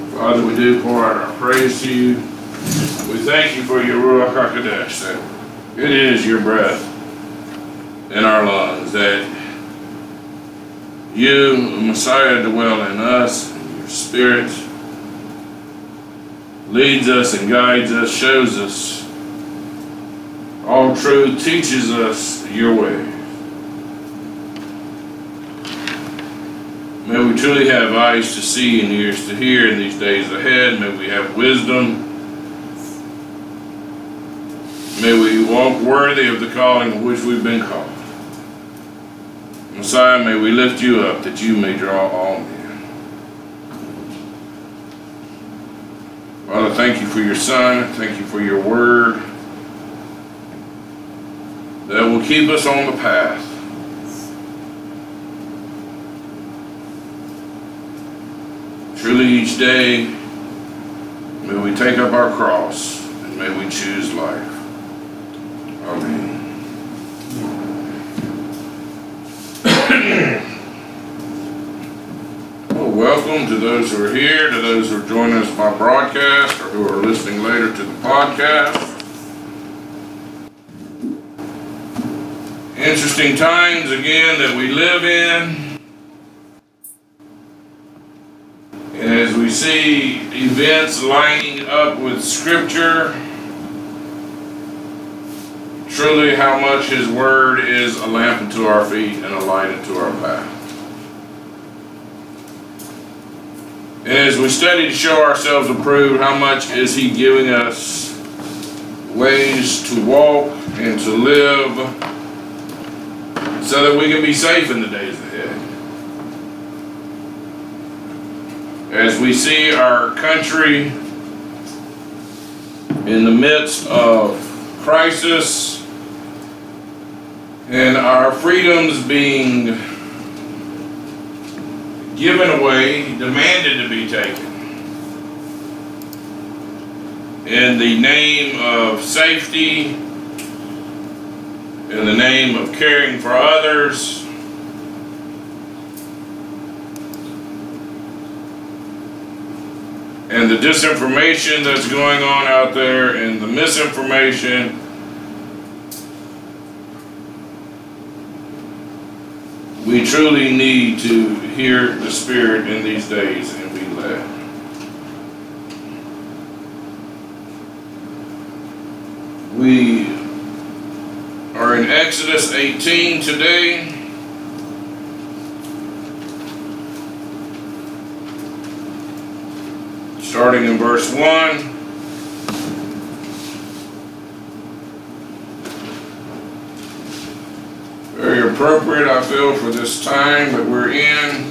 Father, we do pour out our praise to you. We thank you for your Ruach HaKodesh, that it is your breath in our lungs, that you, Messiah, dwell in us, and your Spirit leads us and guides us, shows us all truth, teaches us your way. May we truly have eyes to see and ears to hear in these days ahead. May we have wisdom. May we walk worthy of the calling of which we've been called. Messiah, may we lift you up that you may draw all men. Father, thank you for your Son. Thank you for your word that will keep us on the path. Truly each day, may we take up our cross and may we choose life. Amen. Well, welcome to those who are here, to those who are joining us by broadcast or who are listening later to the podcast. Interesting times again that we live in. And as we see events lining up with Scripture, truly how much His Word is a lamp unto our feet and a light unto our path. And as we study to show ourselves approved, how much is He giving us ways to walk and to live so that we can be safe in the days ahead. As we see our country in the midst of crisis and our freedoms being given away, demanded to be taken in the name of safety, in the name of caring for others, and the disinformation that's going on out there and the misinformation. We truly need to hear the Spirit in these days and be led. We are in Exodus 18 today. Starting in verse 1. Very appropriate, I feel, for this time that we're in.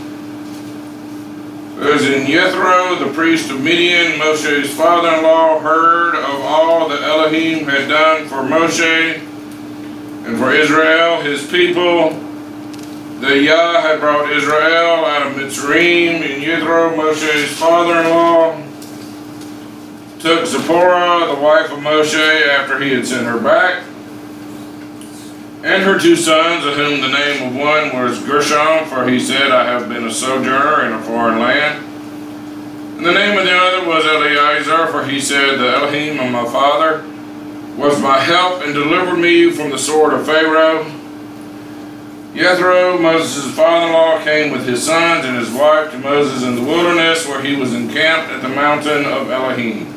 As in Jethro, the priest of Midian, Moshe's father-in-law, heard of all that Elohim had done for Moshe and for Israel, his people, that Yah had brought Israel out of Mitzrayim, and Jethro, Moshe's father-in-law, took Zipporah, the wife of Moshe, after he had sent her back, and her two sons, of whom the name of one was Gershom, for he said, I have been a sojourner in a foreign land. And the name of the other was Eliezer, for he said, the Elohim of my father was my help and delivered me from the sword of Pharaoh. Jethro, Moses' father-in-law, came with his sons and his wife to Moses in the wilderness, where he was encamped at the mountain of Elohim.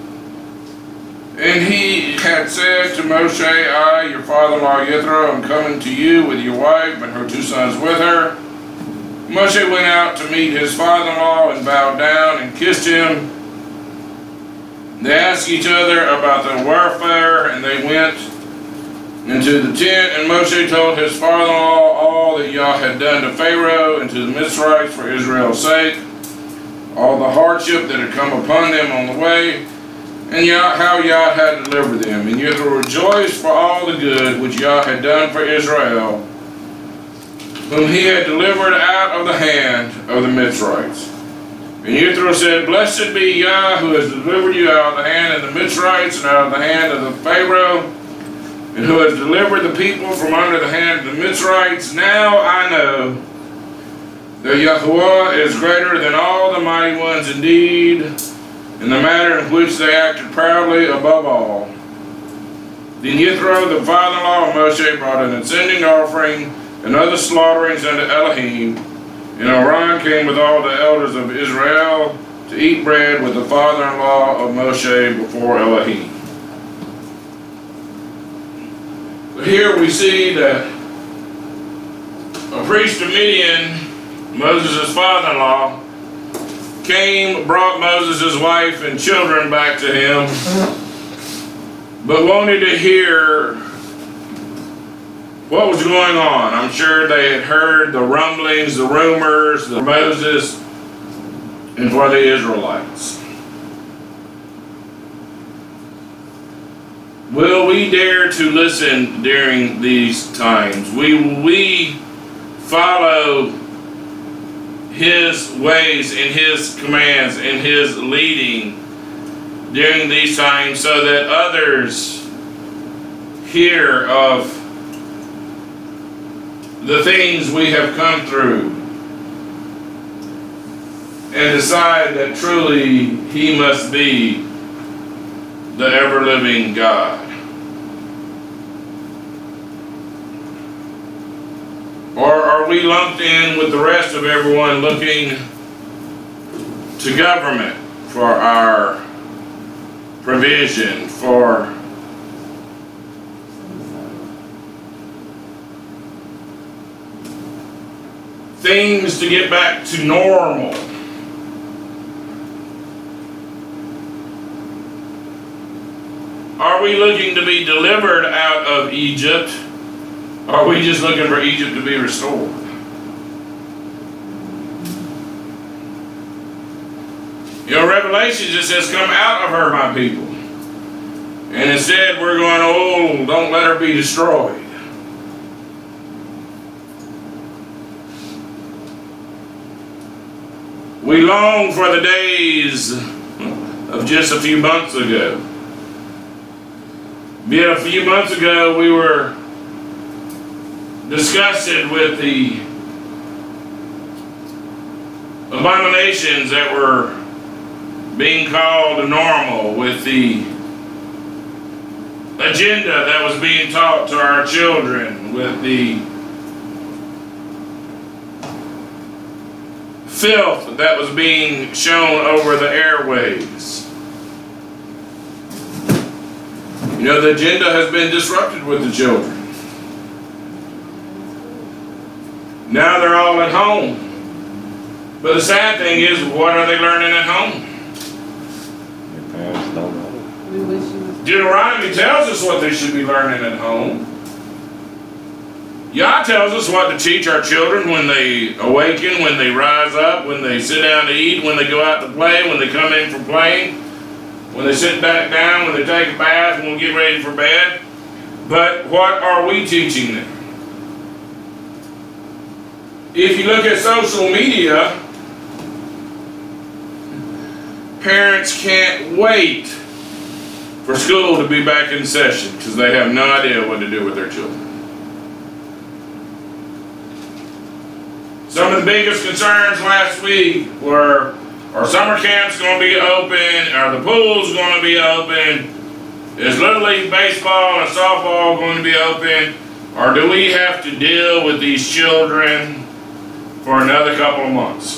And he had said to Moshe, I, your father-in-law Jethro, am coming to you with your wife and her two sons with her. Moshe went out to meet his father-in-law and bowed down and kissed him. They asked each other about the warfare, and they went into the tent, and Moshe told his father-in-law all that Yah had done to Pharaoh and to the Mitzrites for Israel's sake, all the hardship that had come upon them on the way, and how Yah had delivered them. And Jethro rejoiced for all the good which Yah had done for Israel, whom he had delivered out of the hand of the Mitzrites. And Jethro said, Blessed be Yah, who has delivered you out of the hand of the Mitzrites and out of the hand of the Pharaoh, and who has delivered the people from under the hand of the Mitzrites. Now I know that Yahweh is greater than all the mighty ones indeed, in the matter in which they acted proudly above all. Then Yithro, the father-in-law of Moshe, brought an ascending offering and other slaughterings unto Elohim, and Aaron came with all the elders of Israel to eat bread with the father-in-law of Moshe before Elohim. So here we see that a priest of Midian, Moses' father-in-law, came, brought Moses' wife and children back to him, but wanted to hear what was going on. I'm sure they had heard the rumblings, the rumors, the Moses, and for the Israelites. Will we dare to listen during these times? Will we follow His ways and His commands and His leading during these times so that others hear of the things we have come through and decide that truly He must be the ever-living God? Or are we lumped in with the rest of everyone looking to government for our provision, for things to get back to normal? Are we looking to be delivered out of Egypt? Or are we just looking for Egypt to be restored? You know, Revelation just says, come out of her, my people. And instead we're going, oh, don't let her be destroyed. We long for the days of just a few months ago. Yet a few months ago we were disgusted with the abominations that were being called normal, with the agenda that was being taught to our children, with the filth that was being shown over the airwaves. You know, the agenda has been disrupted with the children. Now they're all at home. But the sad thing is, what are they learning at home? Their parents don't know. Deuteronomy tells us what they should be learning at home. Yah tells us what to teach our children when they awaken, when they rise up, when they sit down to eat, when they go out to play, when they come in for playing, when they sit back down, when they take a bath, when we get ready for bed. But what are we teaching them? If you look at social media, parents can't wait for school to be back in session because they have no idea what to do with their children. Some of the biggest concerns last week were, are summer camps going to be open? Are the pools going to be open? Is Little League baseball and softball going to be open? Or do we have to deal with these children for another couple of months?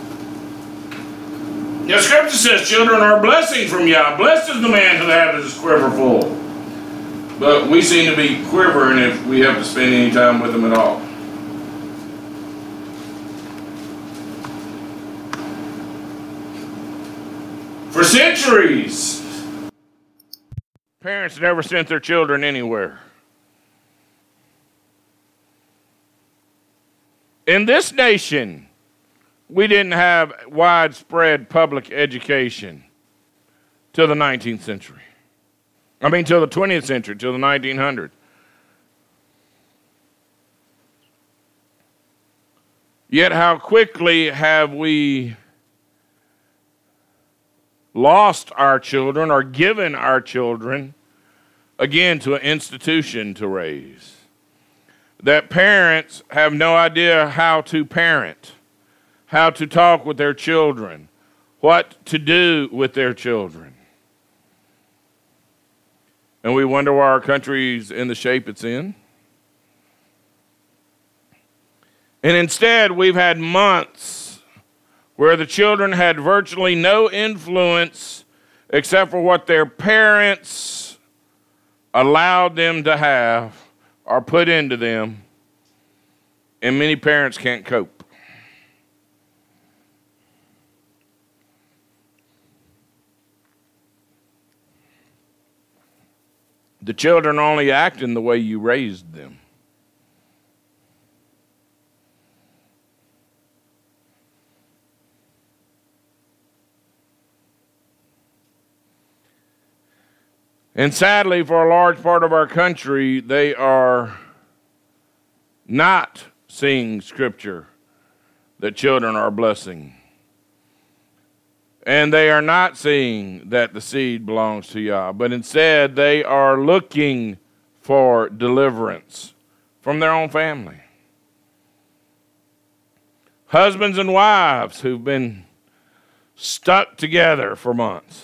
The scripture says children are a blessing from Yah. Blessed is the man who has his quiver full. But we seem to be quivering if we have to spend any time with them at all. For centuries, parents never sent their children anywhere. In this nation, we didn't have widespread public education till the 19th century. Till the 20th century, till the 1900s. Yet how quickly have we lost our children or given our children, again, to an institution to raise. That parents have no idea how to parent. how to talk with their children, what to do with their children. And we wonder why our country's in the shape it's in. And instead, we've had months where the children had virtually no influence except for what their parents allowed them to have or put into them. And many parents can't cope. The children only act in the way you raised them. And sadly, for a large part of our country, they are not seeing Scripture that children are a blessing. And they are not seeing that the seed belongs to Yah, but instead they are looking for deliverance from their own family. Husbands and wives who've been stuck together for months.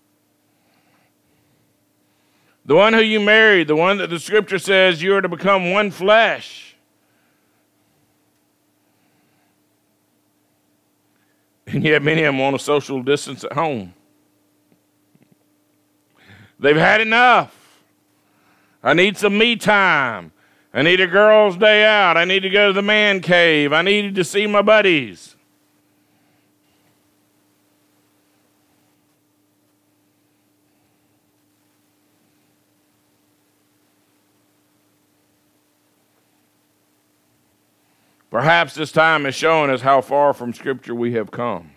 The one who you married, the one that the Scripture says you are to become one flesh. And yet many of them want a social distance at home. They've had enough. I need some me time. I need a girl's day out. I need to go to the man cave. I needed to see my buddies. Perhaps this time is showing us how far from Scripture we have come.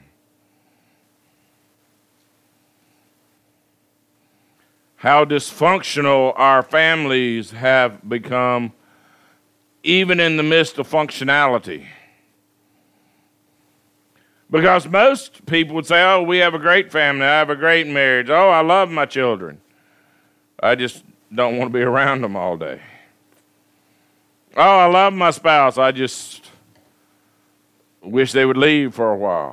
How dysfunctional our families have become, even in the midst of functionality. Because most people would say, oh, we have a great family, I have a great marriage, oh, I love my children. I just don't want to be around them all day. Oh, I love my spouse, I just wish they would leave for a while.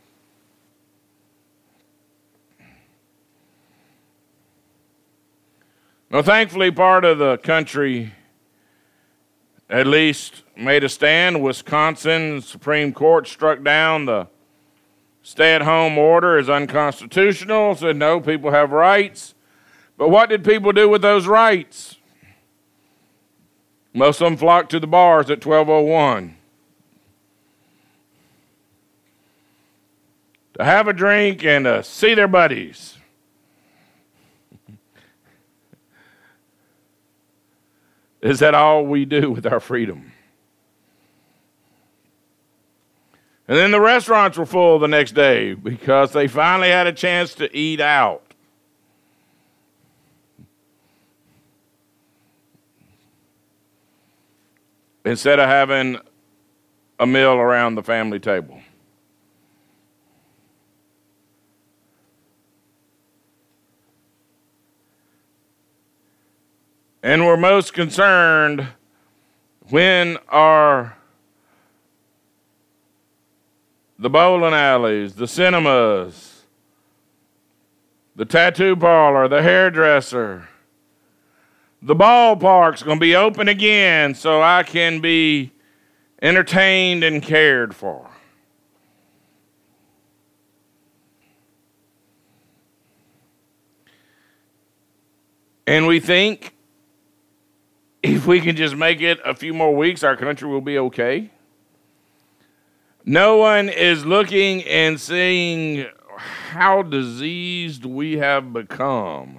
Now, thankfully, part of the country at least made a stand. Wisconsin Supreme Court struck down the stay-at-home order as unconstitutional, said no, people have rights. But what did people do with those rights? Most of them flocked to the bars at 12:01 to have a drink and to see their buddies. Is that all we do with our freedom? And then the restaurants were full the next day because they finally had a chance to eat out. Instead of having a meal around the family table. And we're most concerned when are the bowling alleys, the cinemas, the tattoo parlor, the hairdresser, the ballpark's going to be open again so I can be entertained and cared for. And we think if we can just make it a few more weeks, our country will be okay. No one is looking and seeing how diseased we have become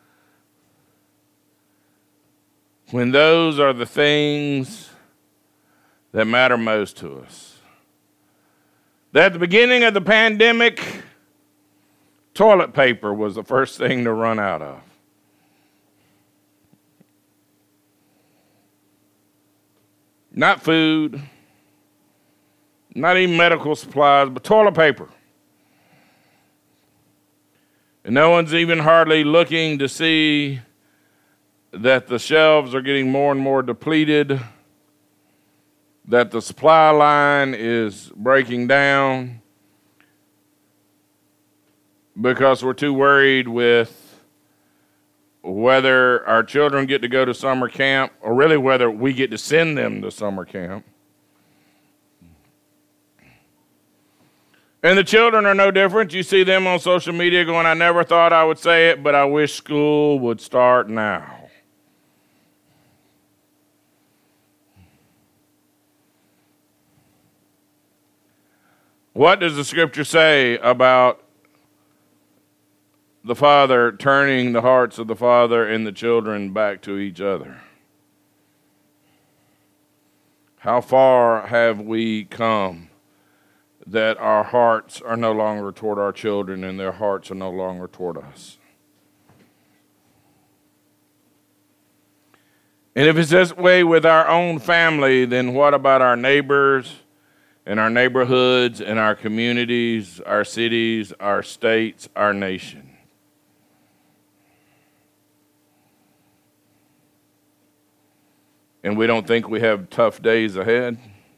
when those are the things that matter most to us. That at the beginning of the pandemic, toilet paper was the first thing to run out of. Not food, not even medical supplies, but toilet paper. And no one's even hardly looking to see that the shelves are getting more and more depleted that the supply line is breaking down because we're too worried with whether our children get to go to summer camp or really whether we get to send them to summer camp. And the children are no different. You see them on social media going, I never thought I would say it, but I wish school would start now. What does the scripture say about the father turning the hearts of the father and the children back to each other? How far have we come that our hearts are no longer toward our children and their hearts are no longer toward us? And if it's this way with our own family, then what about our neighbors and our neighborhoods and our communities, our cities, our states, our nation? And we don't think we have tough days ahead?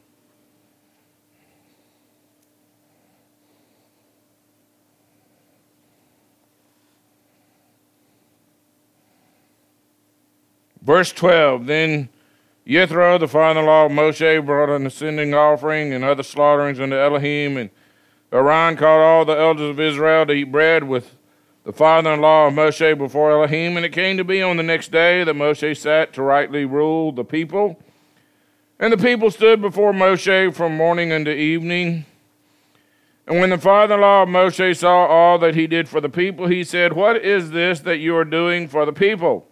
Verse 12, then Jethro, the father-in-law of Moshe, brought an ascending offering and other slaughterings unto Elohim, and Aaron called all the elders of Israel to eat bread with the father-in-law of Moshe before Elohim. And it came to be on the next day that Moshe sat to rightly rule the people. And the people stood before Moshe from morning unto evening. And when the father-in-law of Moshe saw all that he did for the people, he said, what is this that you are doing for the people?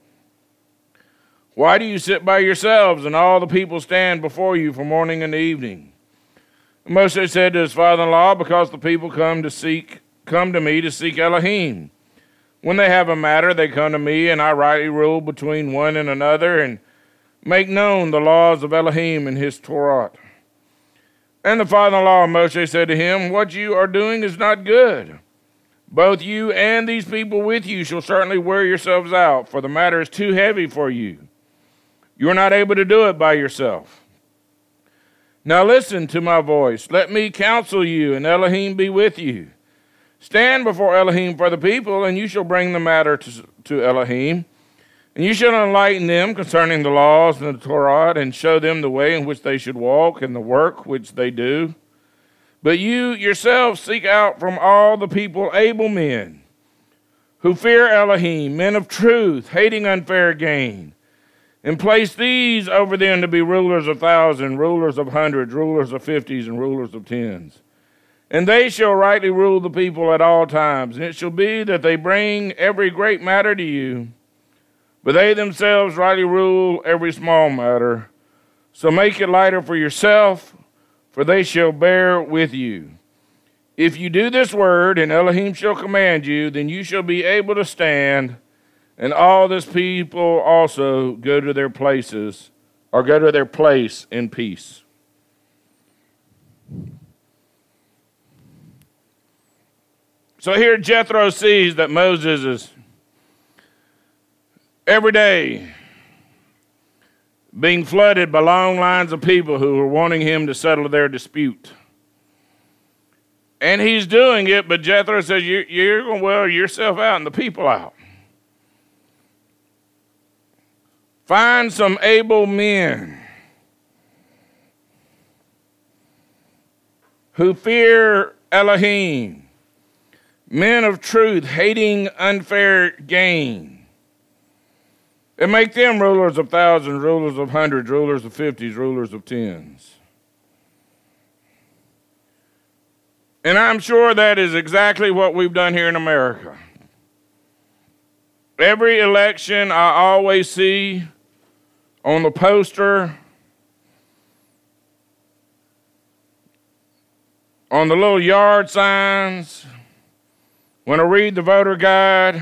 Why do you sit by yourselves, and all the people stand before you from morning and evening? And Moshe said to his father-in-law, because the people come to me to seek Elohim. When they have a matter, they come to me, and I rightly rule between one and another, and make known the laws of Elohim and his Torah. And the father-in-law of Moshe said to him, what you are doing is not good. Both you and these people with you shall certainly wear yourselves out, for the matter is too heavy for you. You are not able to do it by yourself. Now listen to my voice. Let me counsel you, and Elohim be with you. Stand before Elohim for the people, and you shall bring the matter to Elohim. And you shall enlighten them concerning the laws and the Torah, and show them the way in which they should walk, and the work which they do. But you yourselves seek out from all the people able men, who fear Elohim, men of truth, hating unfair gain. And place these over them to be rulers of thousands, rulers of hundreds, rulers of fifties, and rulers of tens. And they shall rightly rule the people at all times. And it shall be that they bring every great matter to you, but they themselves rightly rule every small matter. So make it lighter for yourself, for they shall bear with you. If you do this word, and Elohim shall command you, then you shall be able to stand. And all this people also go to their places, or go to their place in peace. So here Jethro sees that Moses is every day being flooded by long lines of people who are wanting him to settle their dispute. And he's doing it, but Jethro says, you're going to wear yourself out and the people out. Find some able men who fear Elohim, men of truth, hating unfair gain, and make them rulers of thousands, rulers of hundreds, rulers of fifties, rulers of tens. And I'm sure that is exactly what we've done here in America. Every election I always see on the poster, on the little yard signs, when I read the voter guide,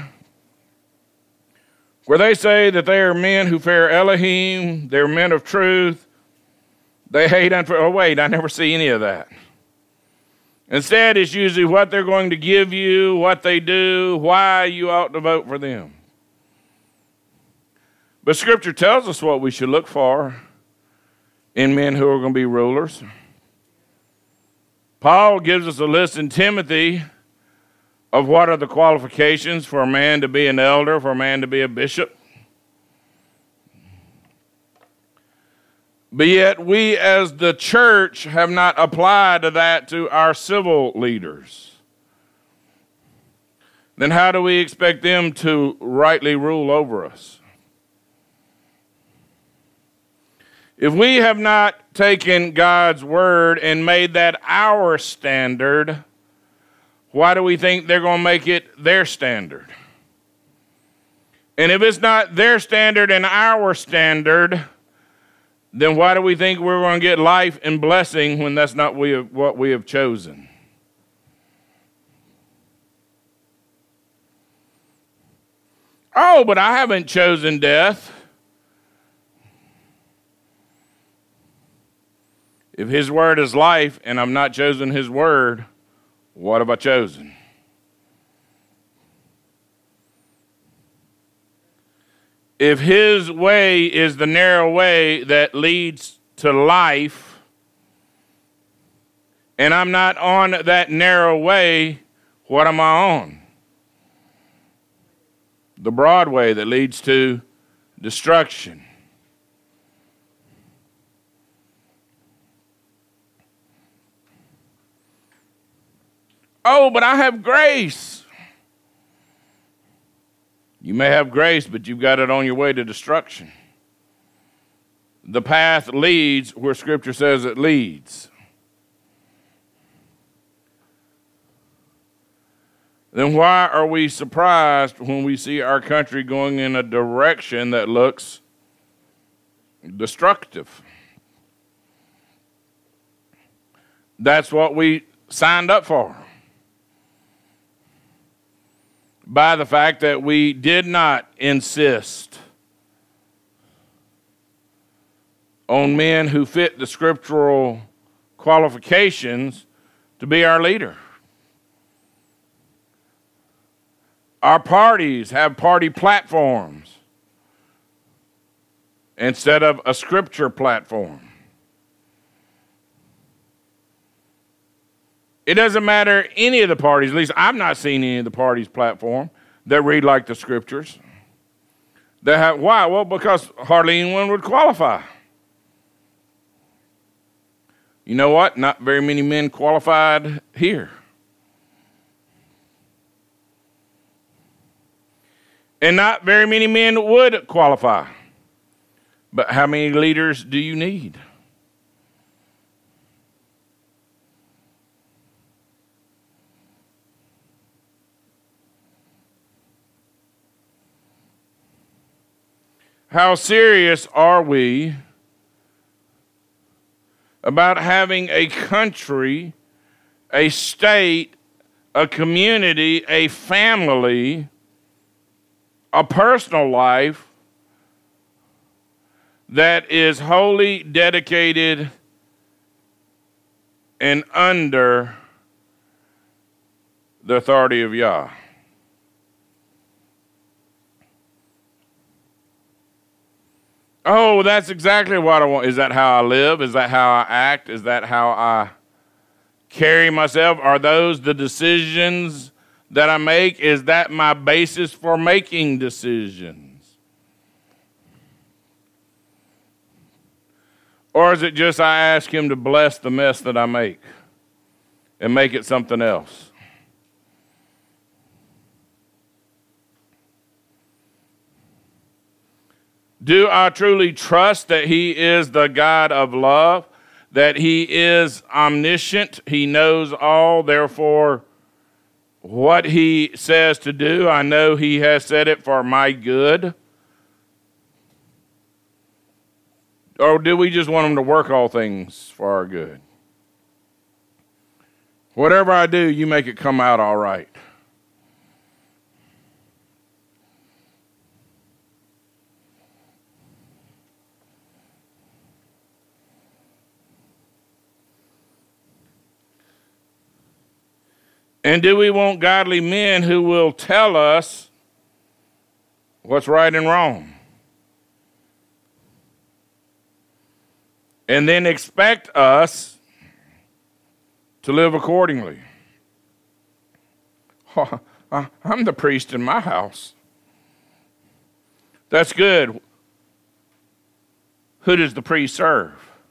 where they say that they are men who fear Elohim, they're men of truth, they hate unfair. Oh, wait, I never see any of that. Instead, it's usually what they're going to give you, what they do, why you ought to vote for them. But Scripture tells us what we should look for in men who are going to be rulers. Paul gives us a list in Timothy of what are the qualifications for a man to be an elder, for a man to be a bishop. But yet we as the church have not applied that to our civil leaders. Then how do we expect them to rightly rule over us? If we have not taken God's word and made that our standard, why do we think they're going to make it their standard? And if it's not their standard and our standard, then why do we think we're going to get life and blessing when that's not what we have chosen? Oh, but I haven't chosen death. If his word is life and I've not chosen his word, what have I chosen? If his way is the narrow way that leads to life, and I'm not on that narrow way, what am I on? The broad way that leads to destruction. Oh, but I have grace. You may have grace, but you've got it on your way to destruction. The path leads where Scripture says it leads. Then why are we surprised when we see our country going in a direction that looks destructive? That's what we signed up for. By the fact that we did not insist on men who fit the scriptural qualifications to be our leader. Our parties have party platforms instead of a scripture platform. It doesn't matter any of the parties, at least I've not seen any of the parties' platform that read like the scriptures. Why? Well, because hardly anyone would qualify. You know what? Not very many men qualified here. And not very many men would qualify. But how many leaders do you need? How serious are we about having a country, a state, a community, a family, a personal life that is wholly dedicated and under the authority of Yah? Oh, that's exactly what I want. Is that how I live? Is that how I act? Is that how I carry myself? Are those the decisions that I make? Is that my basis for making decisions? Or is it just I ask him to bless the mess that I make and make it something else? Do I truly trust that he is the God of love, that he is omniscient, he knows all, therefore what he says to do, I know he has said it for my good? Or do we just want him to work all things for our good? Whatever I do, you make it come out all right. And do we want godly men who will tell us what's right and wrong? and then expect us to live accordingly. Oh, I'm the priest in my house. That's good. Who does the priest serve?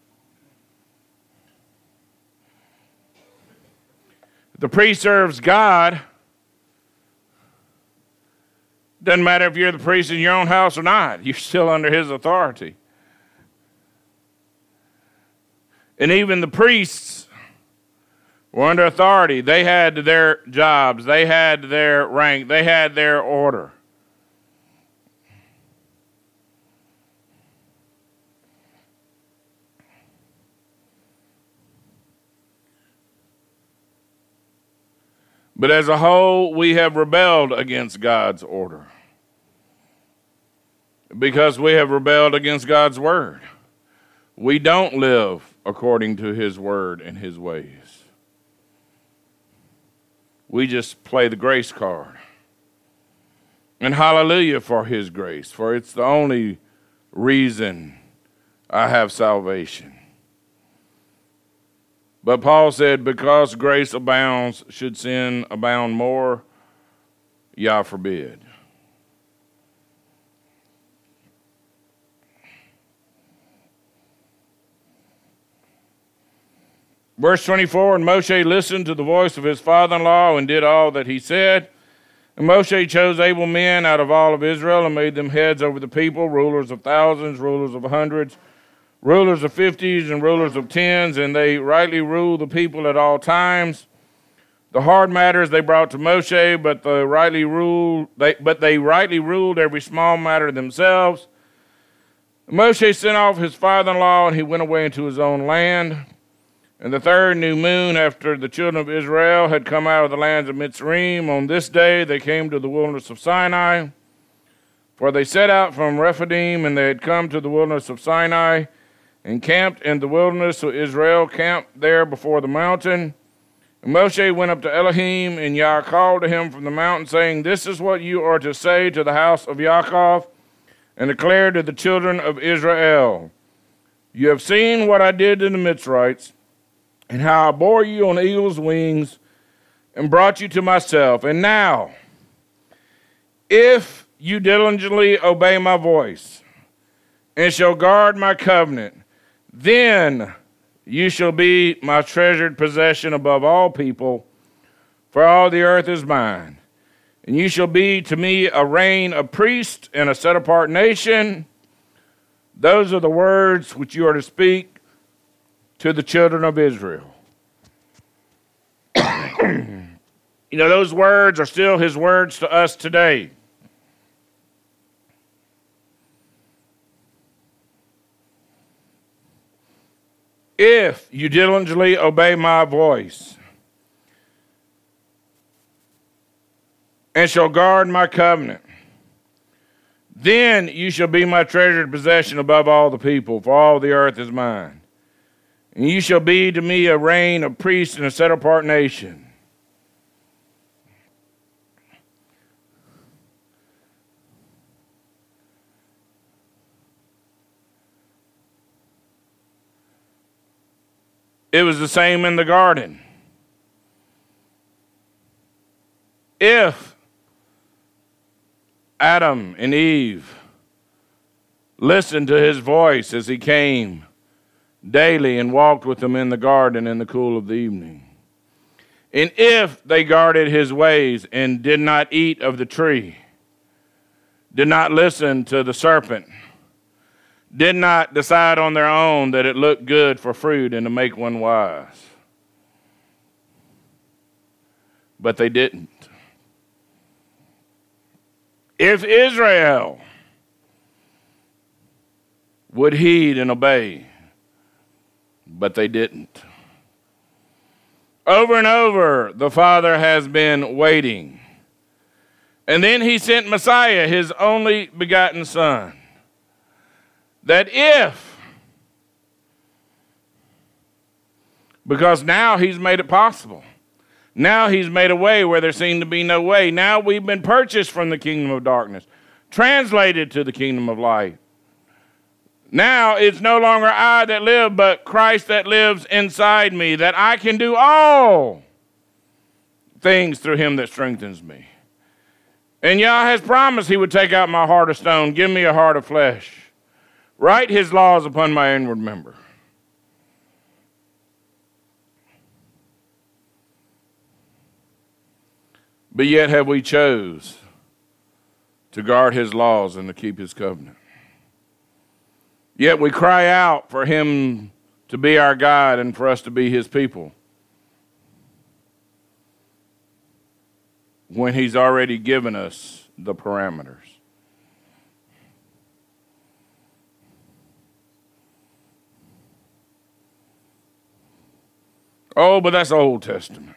The priest serves God. Doesn't matter if you're the priest in your own house or not. You're still under his authority. And even the priests were under authority. They had their jobs. They had their rank. They had their order. But as a whole, we have rebelled against God's order because we have rebelled against God's word. We don't live according to his word and his ways. We just play the grace card. And hallelujah for his grace, for it's the only reason I have salvation. But Paul said, because grace abounds, should sin abound more? Yah forbid. Verse 24, and Moshe listened to the voice of his father-in-law and did all that he said. And Moshe chose able men out of all of Israel and made them heads over the people, rulers of thousands, rulers of hundreds, rulers of 50s and rulers of 10s, and they rightly ruled the people at all times. The hard matters they brought to Moshe, but they rightly ruled every small matter themselves. Moshe sent off his father-in-law, and he went away into his own land. And the third new moon after the children of Israel had come out of the lands of Mitzrayim, on this day they came to the wilderness of Sinai. For they set out from Rephidim, and they had come to the wilderness of Sinai, and camped in the wilderness. So Israel camped there before the mountain. And Moshe went up to Elohim, and Yah called to him from the mountain, saying, this is what you are to say to the house of Yaakov, and declare to the children of Israel. You have seen what I did to the Mitzrites, and how I bore you on eagle's wings, and brought you to myself. And now, if you diligently obey my voice, and shall guard my covenant, then you shall be my treasured possession above all people, for all the earth is mine. And you shall be to me a reign of priests and a set-apart nation. Those are the words which you are to speak to the children of Israel. Those words are still his words to us today. If you diligently obey my voice, and shall guard my covenant, then you shall be my treasured possession above all the people, for all the earth is mine. And you shall be to me a reign of priests and a set-apart nation. It was the same in the garden. If Adam and Eve listened to his voice as he came daily and walked with them in the garden in the cool of the evening, and if they guarded his ways and did not eat of the tree, did not listen to the serpent, did not decide on their own that it looked good for fruit and to make one wise. But they didn't. If Israel would heed and obey, but they didn't. Over and over, the Father has been waiting. And then he sent Messiah, his only begotten Son, that if, because now he's made it possible. Now he's made a way where there seemed to be no way. Now we've been purchased from the kingdom of darkness, translated to the kingdom of light. Now it's no longer I that live, but Christ that lives inside me, that I can do all things through him that strengthens me. And Yah has promised he would take out my heart of stone, give me a heart of flesh, write his laws upon my inward member. But yet have we chose to guard his laws and to keep his covenant. Yet we cry out for him to be our God and for us to be his people, when he's already given us the parameters. Oh, but that's Old Testament.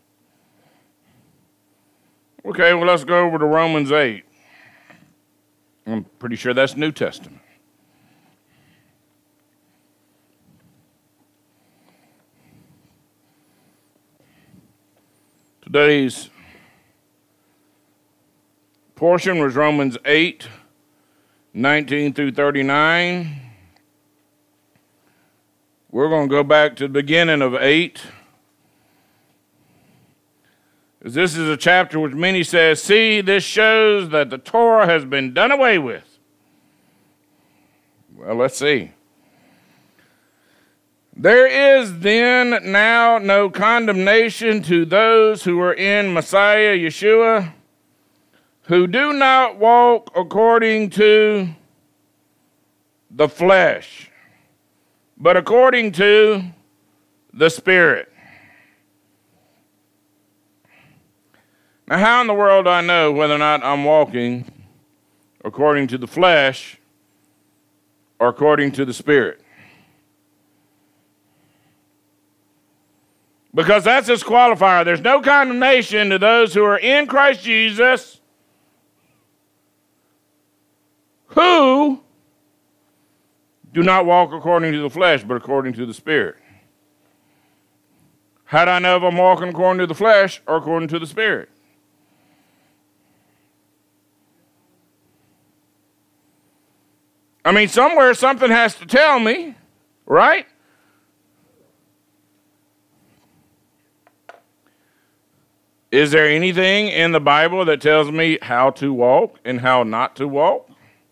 Okay, well, let's go over to Romans 8. I'm pretty sure that's New Testament. Today's portion was Romans 8, 19 through 39. We're going to go back to the beginning of 8. This is a chapter which many says, see, this shows that the Torah has been done away with. Well, let's see. There is then now no condemnation to those who are in Messiah Yeshua, who do not walk according to the flesh, but according to the Spirit. Now, how in the world do I know whether or not I'm walking according to the flesh or according to the Spirit? Because that's his qualifier. There's no condemnation to those who are in Christ Jesus, who do not walk according to the flesh, but according to the Spirit. How do I know if I'm walking according to the flesh or according to the Spirit? I mean, somewhere something has to tell me, right? Is there anything in the Bible that tells me how to walk and how not to walk?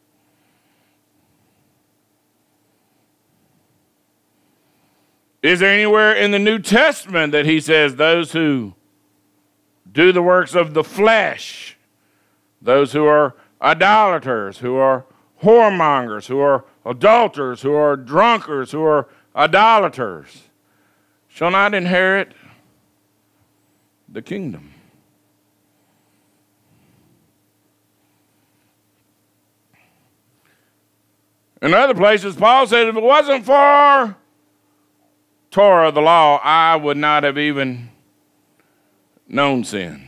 Is there anywhere in the New Testament that he says those who do the works of the flesh, those who are idolaters, who are whoremongers, who are adulterers, who are drunkards, who are idolaters, shall not inherit the kingdom? In other places, Paul said, if it wasn't for Torah, the law, I would not have even known sin.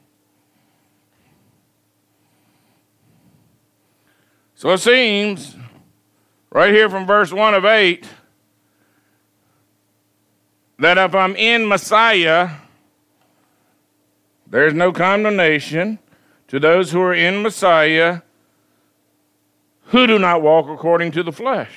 So it seems, right here from verse 1 of 8, that if I'm in Messiah, there's no condemnation to those who are in Messiah who do not walk according to the flesh.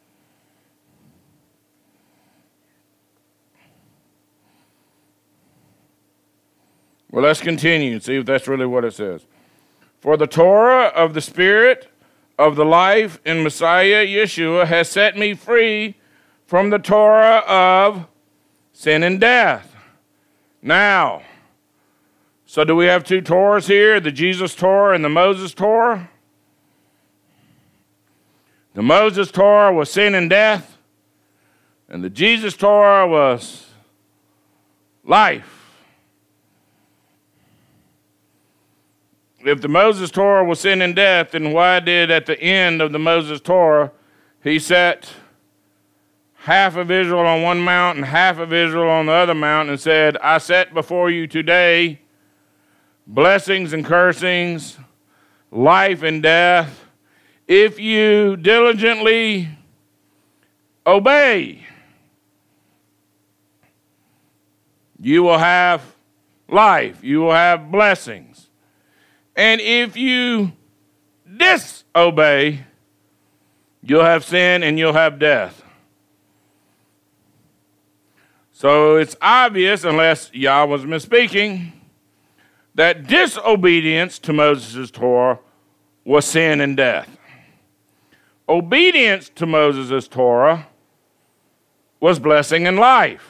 Well, let's continue and see if that's really what it says. For the Torah of the Spirit of the life in Messiah Yeshua has set me free from the Torah of sin and death. Now, so do we have two Torahs here, the Jesus Torah and the Moses Torah? The Moses Torah was sin and death, and the Jesus Torah was life. If the Moses Torah was sin and death, then why did at the end of the Moses Torah he set half of Israel on one mountain, half of Israel on the other mountain, and said, I set before you today blessings and cursings, life and death. If you diligently obey, you will have life, you will have blessings. And if you disobey, you'll have sin and you'll have death. So it's obvious, unless Yah was misspeaking, that disobedience to Moses' Torah was sin and death. Obedience to Moses' Torah was blessing and life.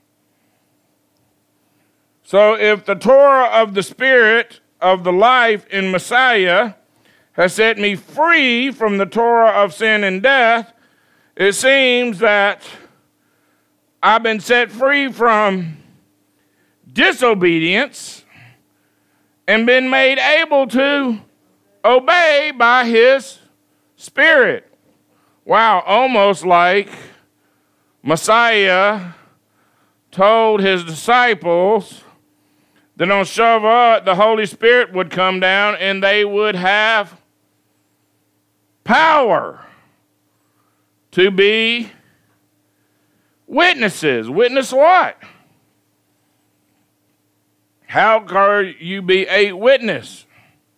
So if the Torah of the Spirit of the life in Messiah has set me free from the Torah of sin and death, it seems that I've been set free from disobedience and been made able to obey by his Spirit. Wow, almost like Messiah told his disciples that on Shavuot the Holy Spirit would come down and they would have power to be witnesses. Witness what? How can you be a witness?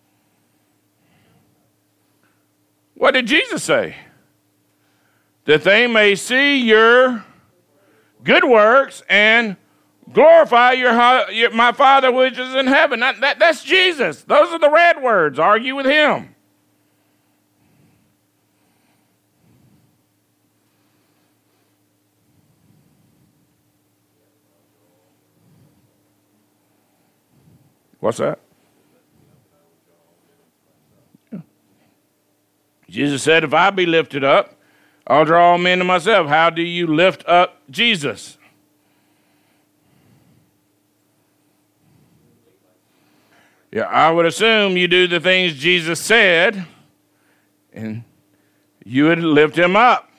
What did Jesus say? That they may see your good works and glorify my Father which is in heaven. That's Jesus. Those are the red words. Argue with him. What's that? Jesus said, if I be lifted up, I'll draw all men to myself. How do you lift up Jesus? Yeah, I would assume you do the things Jesus said, and you would lift him up.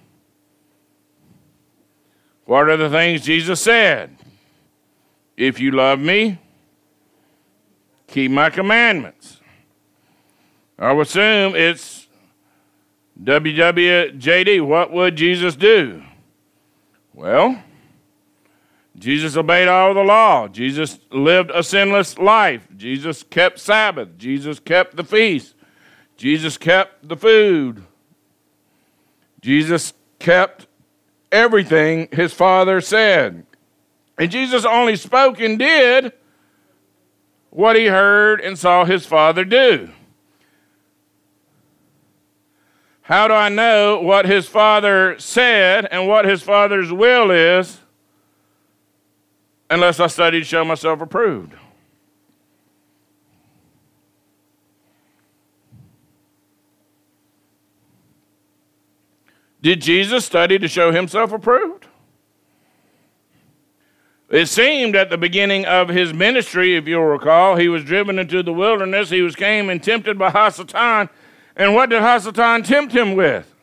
What are the things Jesus said? If you love me, keep my commandments. I would assume it's WWJD. What would Jesus do? Well, Jesus obeyed all the law. Jesus lived a sinless life. Jesus kept Sabbath. Jesus kept the feast. Jesus kept the food. Jesus kept everything his Father said. And Jesus only spoke and did what he heard and saw his Father do. How do I know what his Father said and what his Father's will is unless I study to show myself approved? Did Jesus study to show himself approved? It seemed at the beginning of his ministry, if you'll recall, he was driven into the wilderness. He came and tempted by Hasatan. And what did Hasatan tempt him with?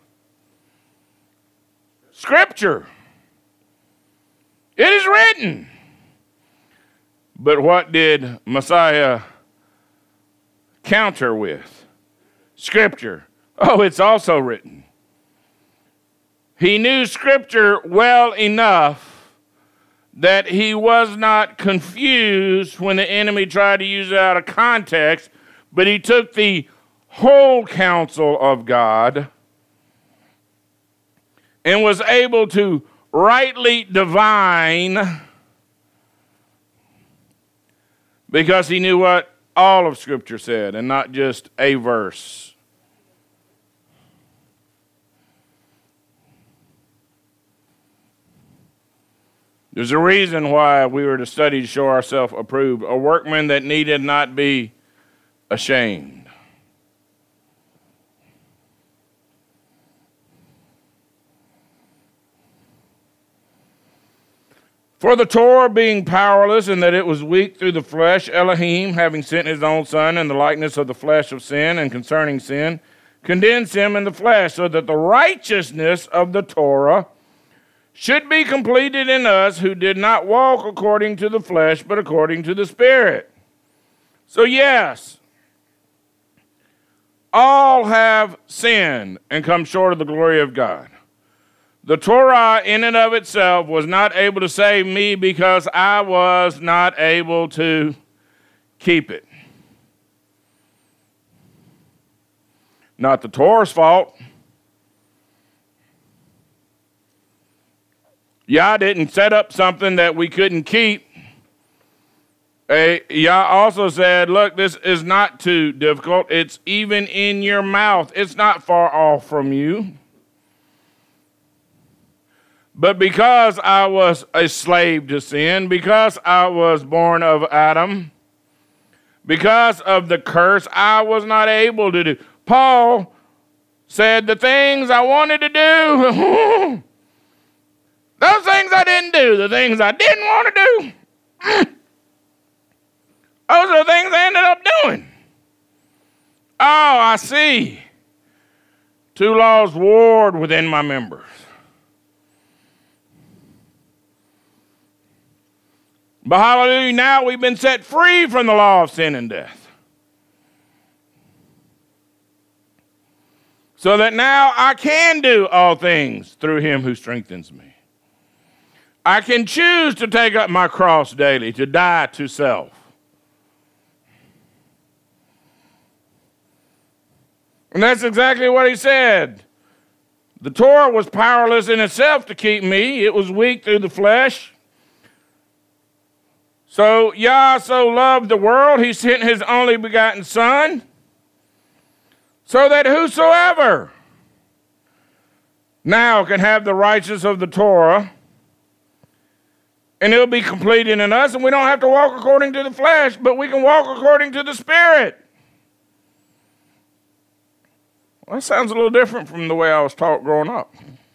Scripture. It is written. But what did Messiah counter with? Scripture. Oh, it's also written. He knew Scripture well enough that he was not confused when the enemy tried to use it out of context, but he took the whole counsel of God and was able to rightly divine because he knew what all of Scripture said and not just a verse. There's a reason why we were to study to show ourselves approved, a workman that needed not be ashamed. For the Torah being powerless in that it was weak through the flesh, Elohim, having sent his own Son in the likeness of the flesh of sin and concerning sin, condemns him in the flesh, so that the righteousness of the Torah should be completed in us who did not walk according to the flesh, but according to the Spirit. So yes, all have sinned and come short of the glory of God. The Torah in and of itself was not able to save me because I was not able to keep it. Not the Torah's fault. Yah didn't set up something that we couldn't keep. Yah also said, look, this is not too difficult. It's even in your mouth. It's not far off from you. But because I was a slave to sin, because I was born of Adam, because of the curse, I was not able to do. Paul said the things I wanted to do, those things I didn't do, the things I didn't want to do, those are the things I ended up doing. Oh, I see. 2 laws warred within my members. But hallelujah, now we've been set free from the law of sin and death. So that now I can do all things through him who strengthens me. I can choose to take up my cross daily, to die to self. And that's exactly what he said. The Torah was powerless in itself to keep me. It was weak through the flesh. So Yah so loved the world, he sent his only begotten Son, so that whosoever now can have the righteousness of the Torah, and it'll be completed in us, and we don't have to walk according to the flesh, but we can walk according to the Spirit. Well, that sounds a little different from the way I was taught growing up.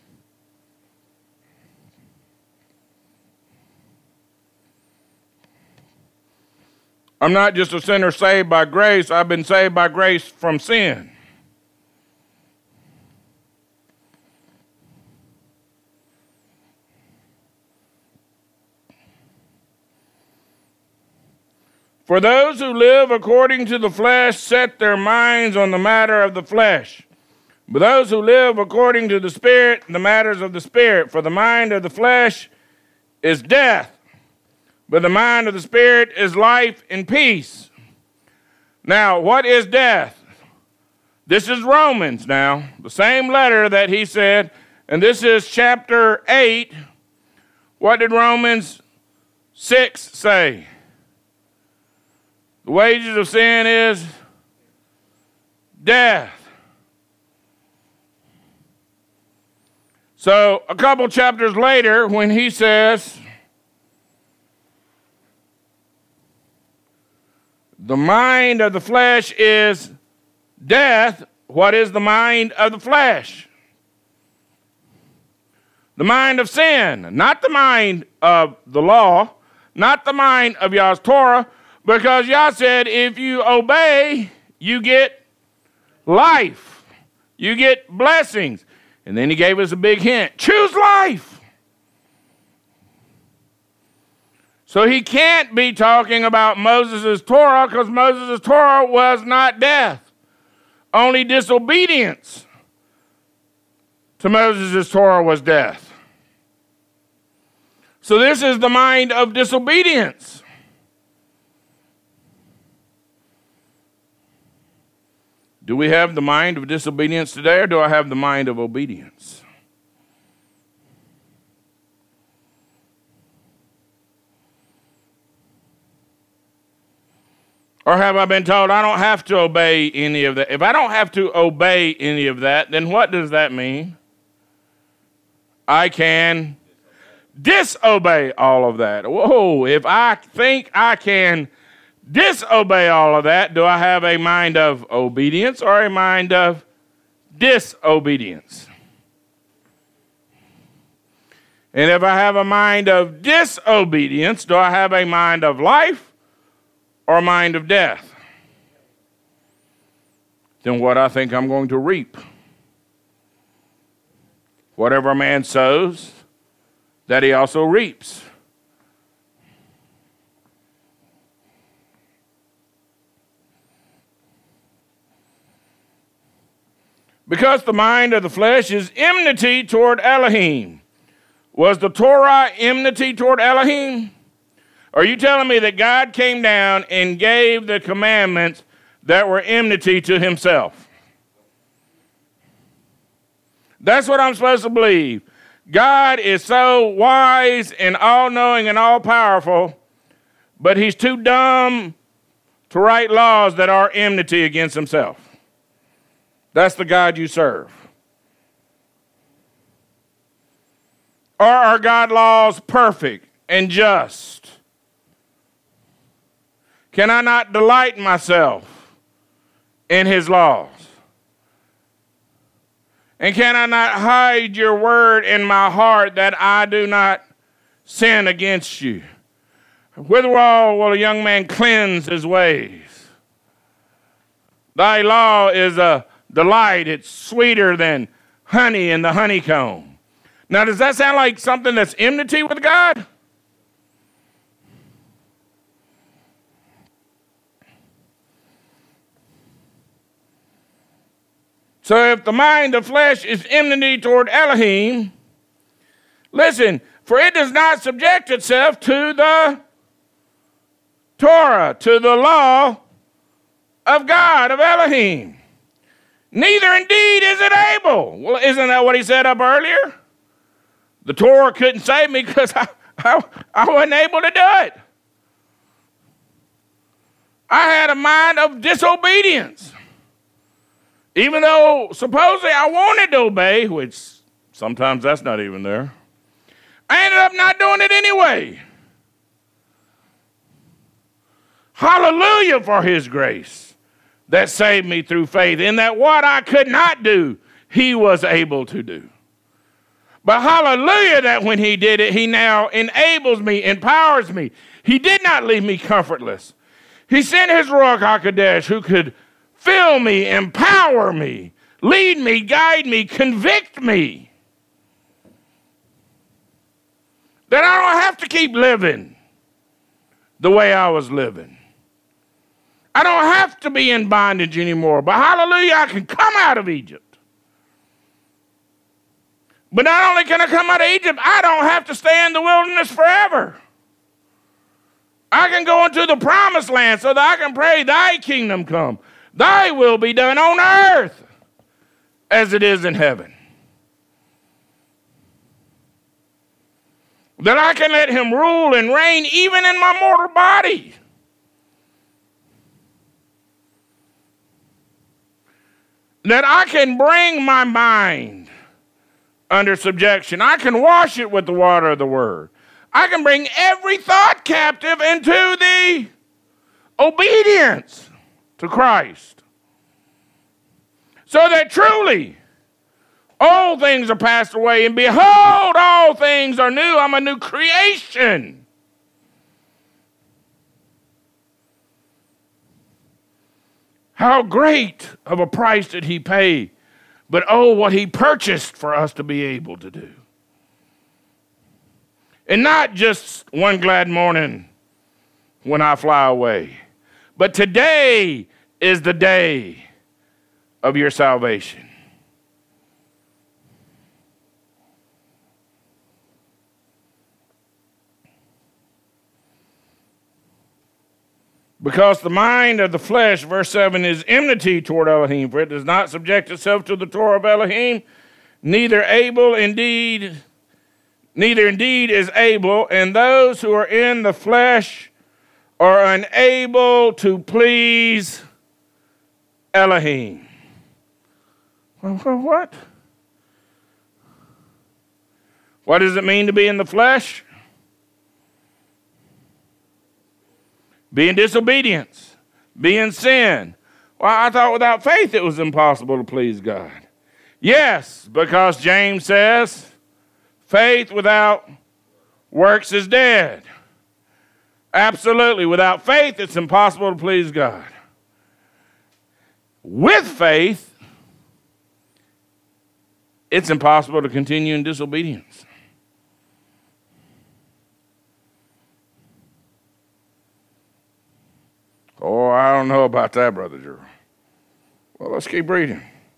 I'm not just a sinner saved by grace. I've been saved by grace from sin. For those who live according to the flesh set their minds on the matter of the flesh. But those who live according to the Spirit, the matters of the Spirit. For the mind of the flesh is death, but the mind of the Spirit is life and peace. Now, what is death? This is Romans now, the same letter that he said, and this is chapter 8. What did Romans 6 say? The wages of sin is death. So a couple chapters later, when he says, the mind of the flesh is death, what is the mind of the flesh? The mind of sin, not the mind of the law, not the mind of Yah's Torah, because Yah said if you obey, you get life. You get blessings. And then he gave us a big hint. Choose life. So he can't be talking about Moses' Torah because Moses' Torah was not death. Only disobedience to Moses' Torah was death. So this is the mind of disobedience. Do we have the mind of disobedience today, or do I have the mind of obedience? Or have I been told I don't have to obey any of that? If I don't have to obey any of that, then what does that mean? I can disobey all of that. Whoa, if I think I can disobey all of that, do I have a mind of obedience or a mind of disobedience? And if I have a mind of disobedience, do I have a mind of life or a mind of death? Then what I think I'm going to reap. Whatever a man sows, that he also reaps. Because the mind of the flesh is enmity toward Elohim. Was the Torah enmity toward Elohim? Are you telling me that God came down and gave the commandments that were enmity to himself? That's what I'm supposed to believe. God is so wise and all-knowing and all-powerful, but he's too dumb to write laws that are enmity against himself. That's the God you serve. Are God's laws perfect and just? Can I not delight myself in his laws? And can I not hide your word in my heart that I do not sin against you? Whitherwhile will a young man cleanse his ways? Thy law is a delight. It's sweeter than honey in the honeycomb. Now, does that sound like something that's enmity with God? So if the mind of flesh is enmity toward Elohim, listen, for it does not subject itself to the Torah, to the law of God, of Elohim. Neither indeed is it able. Well, isn't that what he said up earlier? The Torah couldn't save me because I wasn't able to do it. I had a mind of disobedience. Even though supposedly I wanted to obey, which sometimes that's not even there, I ended up not doing it anyway. Hallelujah for his grace that saved me through faith, in that what I could not do, he was able to do. But hallelujah that when he did it, he now enables me, empowers me. He did not leave me comfortless. He sent his Ruach HaKodesh who could fill me, empower me, lead me, guide me, convict me. That I don't have to keep living the way I was living. I don't have to be in bondage anymore. But hallelujah, I can come out of Egypt. But not only can I come out of Egypt, I don't have to stay in the wilderness forever. I can go into the promised land so that I can pray, thy kingdom come. Thy will be done on earth as it is in heaven. That I can let him rule and reign even in my mortal body. That I can bring my mind under subjection. I can wash it with the water of the word. I can bring every thought captive into the obedience to Christ. So that truly all things are passed away, and behold, all things are new. I'm a new creation. How great of a price did he pay? But oh, what he purchased for us to be able to do. And not just one glad morning when I fly away, but today is the day of your salvation. Because the mind of the flesh, verse 7, is enmity toward Elohim, for it does not subject itself to the Torah of Elohim, neither indeed is able, and those who are in the flesh are unable to please Elohim. What? What does it mean to be in the flesh? Be in disobedience. Be in sin. Well, I thought without faith it was impossible to please God. Yes, because James says, faith without works is dead. Absolutely. Without faith, it's impossible to please God. With faith, it's impossible to continue in disobedience. Oh, I don't know about that, Brother Drew. Well, let's keep reading.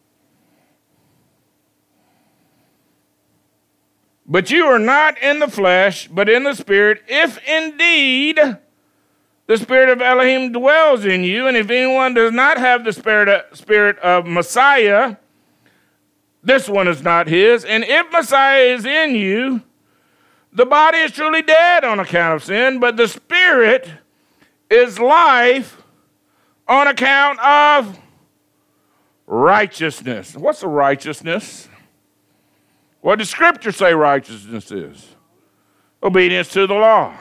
But you are not in the flesh, but in the Spirit, if indeed the Spirit of Elohim dwells in you. And if anyone does not have the Spirit of Messiah, This one is not his. And if Messiah is in you, the body is truly dead on account of sin, but the spirit is life on account of righteousness. What's a righteousness? What does Scripture say righteousness is? Obedience to the law.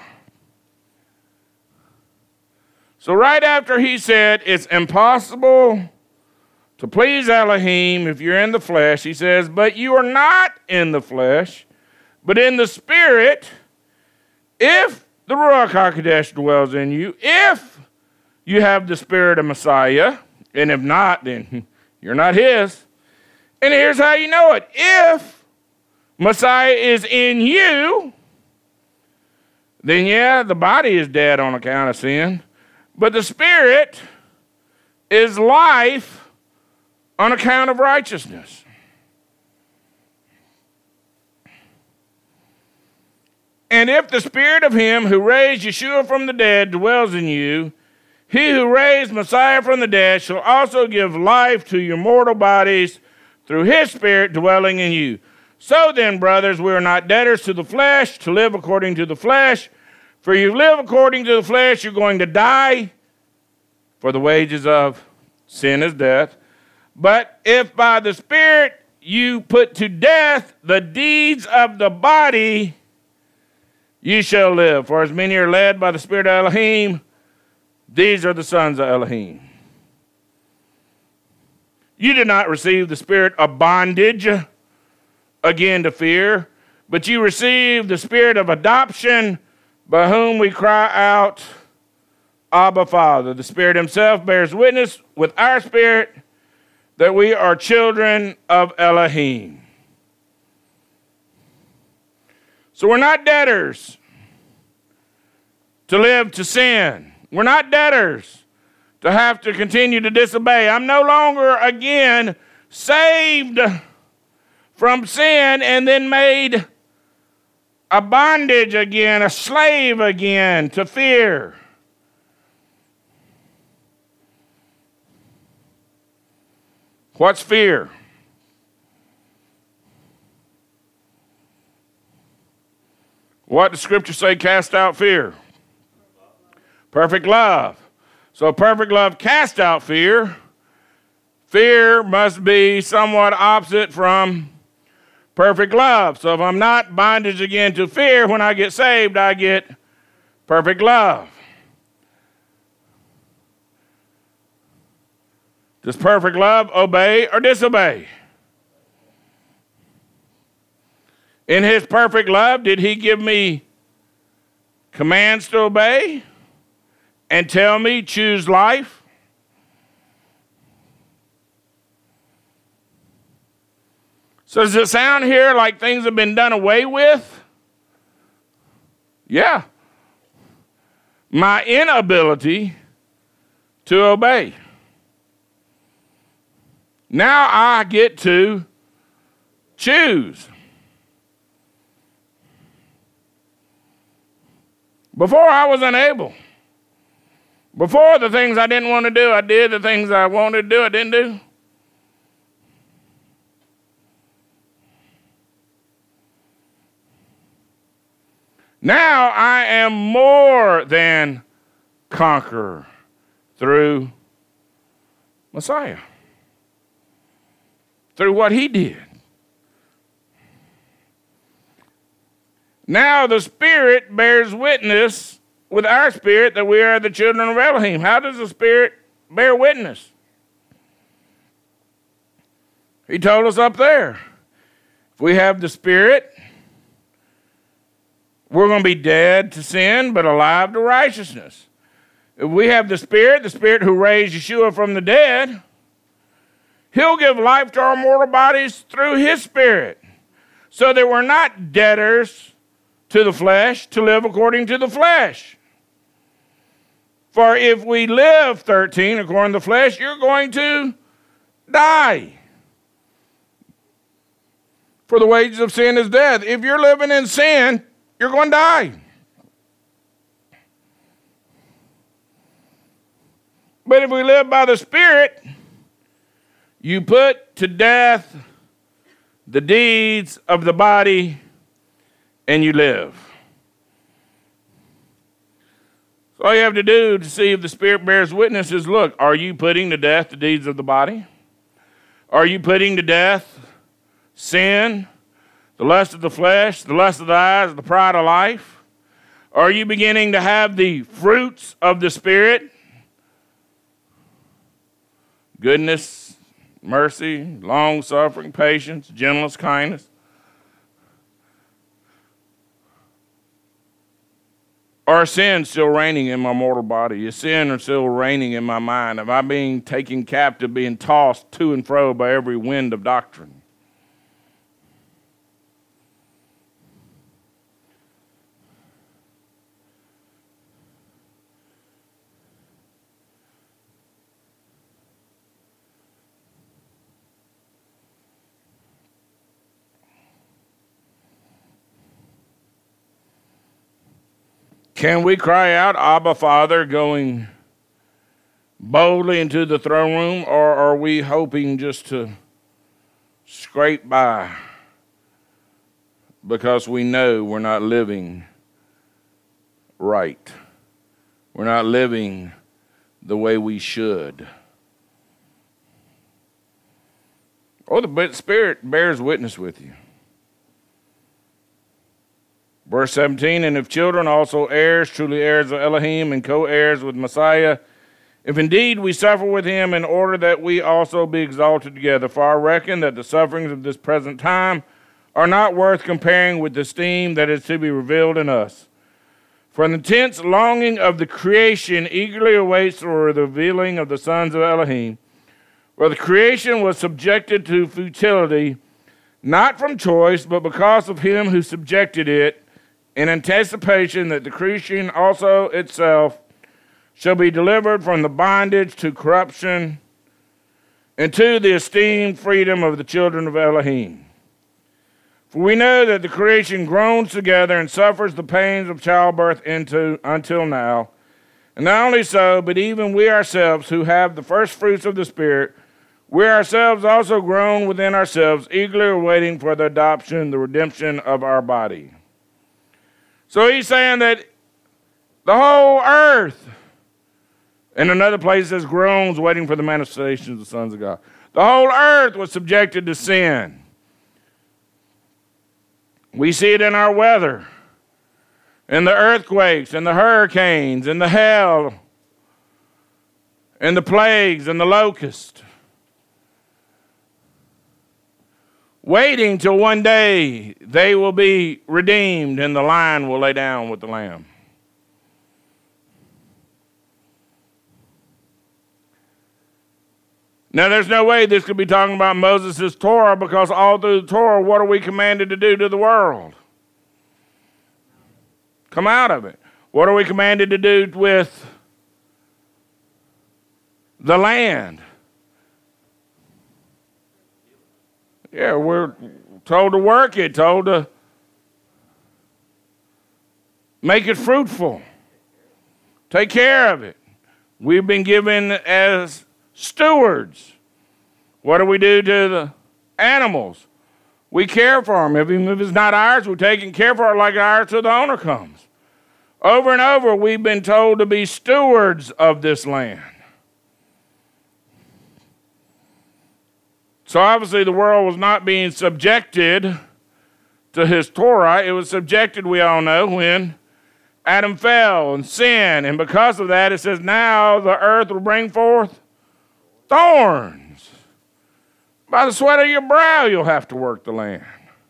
So right after he said it's impossible to please Elohim if you're in the flesh, he says, but you are not in the flesh, but in the Spirit, if the Ruach HaKodesh dwells in you, if you have the Spirit of Messiah, and if not, then you're not his. And here's how you know it. If Messiah is in you, then yeah, the body is dead on account of sin, but the Spirit is life on account of righteousness. And if the Spirit of him who raised Yeshua from the dead dwells in you, he who raised Messiah from the dead shall also give life to your mortal bodies through his Spirit dwelling in you. So then, brothers, we are not debtors to the flesh to live according to the flesh. For you live according to the flesh, you're going to die. For the wages of sin is death. But if by the Spirit you put to death the deeds of the body, you shall live. For as many are led by the Spirit of Elohim, these are the sons of Elohim. You did not receive the spirit of bondage again to fear, but you received the spirit of adoption, by whom we cry out, Abba, Father. The Spirit himself bears witness with our spirit that we are children of Elohim. So we're not debtors to live to sin. We're not debtors to have to continue to disobey. I'm no longer again saved from sin and then made a bondage again, a slave again to fear. What's fear? What does Scripture say cast out fear? Perfect love. So perfect love casts out fear. Fear must be somewhat opposite from perfect love. So if I'm not bondage again to fear, when I get saved, I get perfect love. Does perfect love obey or disobey? In his perfect love, did he give me commands to obey and tell me choose life? So does it sound here like things have been done away with? Yeah. My inability to obey. Now I get to choose. Before I was unable. Before the things I didn't want to do, I did. The things I wanted to do, I didn't do. Now I am more than conqueror through Messiah. Through what he did. Now the Spirit bears witness with our spirit that we are the children of Elohim. How does the Spirit bear witness? He told us up there. If we have the Spirit, we're going to be dead to sin, but alive to righteousness. If we have the Spirit who raised Yeshua from the dead, he'll give life to our mortal bodies through his Spirit. So that we're not debtors to the flesh to live according to the flesh. For if we live 13 according to the flesh, you're going to die. For the wages of sin is death. If you're living in sin, you're going to die. But if we live by the Spirit, you put to death the deeds of the body, and you live. So all you have to do to see if the Spirit bears witness is, look, are you putting to death the deeds of the body? Are you putting to death sin, the lust of the flesh, the lust of the eyes, the pride of life? Are you beginning to have the fruits of the Spirit? Goodness, mercy, long-suffering, patience, gentleness, kindness. Are sin still reigning in my mortal body? Is sin still reigning in my mind? Am I being taken captive, being tossed to and fro by every wind of doctrine? Can we cry out, Abba, Father, going boldly into the throne room, or are we hoping just to scrape by because we know we're not living right? We're not living the way we should. Or the Spirit bears witness with you. Verse 17, and if children, also heirs, truly heirs of Elohim, and co-heirs with Messiah, if indeed we suffer with him, in order that we also be exalted together. For I reckon that the sufferings of this present time are not worth comparing with the esteem that is to be revealed in us. For the intense longing of the creation eagerly awaits for the revealing of the sons of Elohim. For the creation was subjected to futility, not from choice, but because of him who subjected it, in anticipation that the creation also itself shall be delivered from the bondage to corruption into the esteemed freedom of the children of Elohim. For we know that the creation groans together and suffers the pains of childbirth until now. And not only so, but even we ourselves who have the first fruits of the Spirit, we ourselves also groan within ourselves, eagerly awaiting for the adoption, the redemption of our body. So he's saying that the whole earth, in another place it says groans waiting for the manifestation of the sons of God. The whole earth was subjected to sin. We see it in our weather, in the earthquakes, and the hurricanes, and the hail, and the plagues, and the locust. Waiting till one day they will be redeemed and the lion will lay down with the lamb. Now, there's no way this could be talking about Moses' Torah, because all through the Torah, what are we commanded to do to the world? Come out of it. What are we commanded to do with the land? Yeah, we're told to work it, told to make it fruitful, take care of it. We've been given as stewards. What do we do to the animals? We care for them. Even if it's not ours, we're taking care for it like ours till the owner comes. Over and over, we've been told to be stewards of this land. So obviously the world was not being subjected to his Torah. It was subjected, we all know, when Adam fell and sinned. And because of that, it says, now the earth will bring forth thorns. By the sweat of your brow, you'll have to work the land.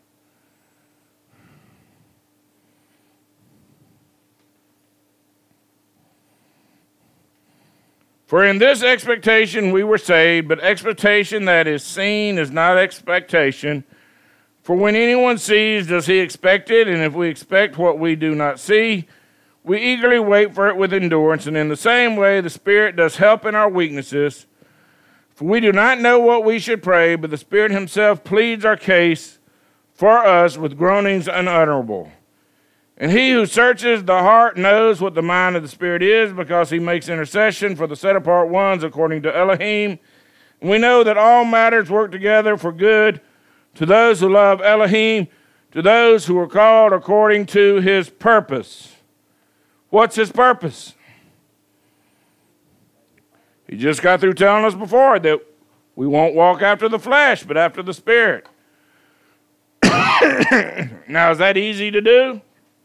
For in this expectation we were saved, but expectation that is seen is not expectation. For when anyone sees, does he expect it? And if we expect what we do not see, we eagerly wait for it with endurance. And in the same way, the Spirit does help in our weaknesses. For we do not know what we should pray, but the Spirit himself pleads our case for us with groanings unutterable. And he who searches the heart knows what the mind of the Spirit is, because he makes intercession for the set-apart ones according to Elohim. And we know that all matters work together for good to those who love Elohim, to those who are called according to his purpose. What's his purpose? He just got through telling us before that we won't walk after the flesh, but after the Spirit. Now, is that easy to do?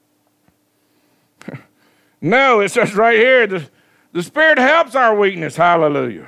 No, it says right here, the Spirit helps our weakness. Hallelujah.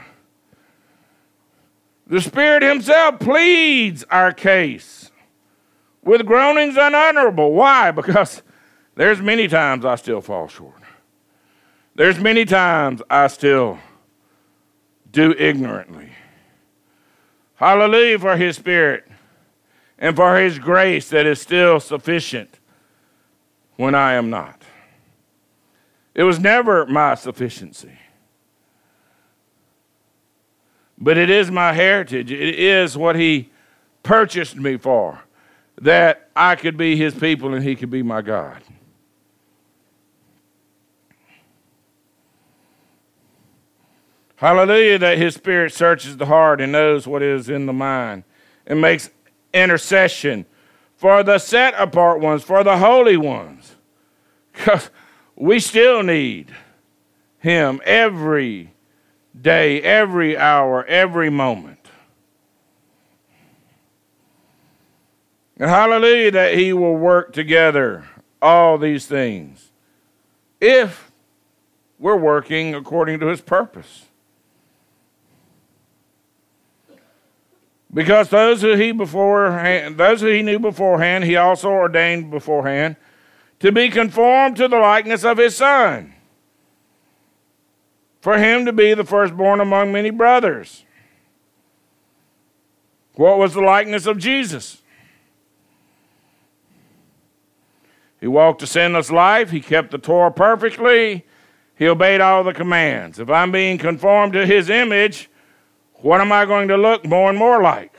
The Spirit himself pleads our case with groanings unutterable. Why? Because there's many times I still fall short. There's many times I still do ignorantly. Hallelujah for his Spirit and for his grace that is still sufficient when I am not. It was never my sufficiency, but it is my heritage. It is what he purchased me for, that I could be his people and he could be my God. Hallelujah, that his Spirit searches the heart and knows what is in the mind and makes intercession for the set apart ones, for the holy ones. Because we still need him every day, every hour, every moment. And hallelujah, that he will work together all these things if we're working according to his purpose. Because those who he knew beforehand, he also ordained beforehand to be conformed to the likeness of his Son, for him to be the firstborn among many brothers. What was the likeness of Jesus? He walked a sinless life. He kept the Torah perfectly. He obeyed all the commands. If I'm being conformed to his image, what am I going to look more and more like?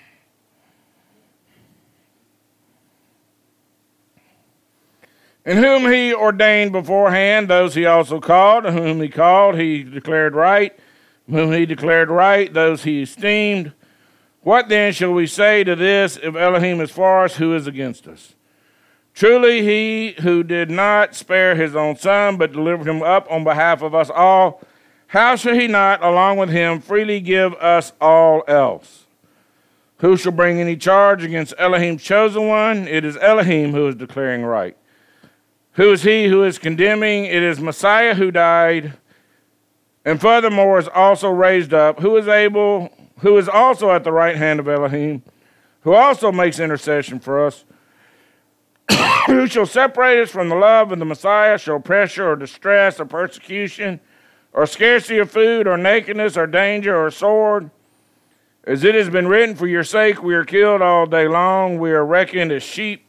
And whom he ordained beforehand, those he also called. And whom he called, he declared right. Whom he declared right, those he esteemed. What then shall we say to this? If Elohim is for us, who is against us? Truly he who did not spare his own Son, but delivered him up on behalf of us all, how shall he not, along with him, freely give us all else? Who shall bring any charge against Elohim's chosen one? It is Elohim who is declaring right. Who is he who is condemning? It is Messiah who died, and furthermore is also raised up, who is also at the right hand of Elohim, who also makes intercession for us. Who shall separate us from the love of the Messiah? Shall pressure or distress or persecution or scarcity of food, or nakedness, or danger, or sword? As it has been written, for your sake we are killed all day long. We are reckoned as sheep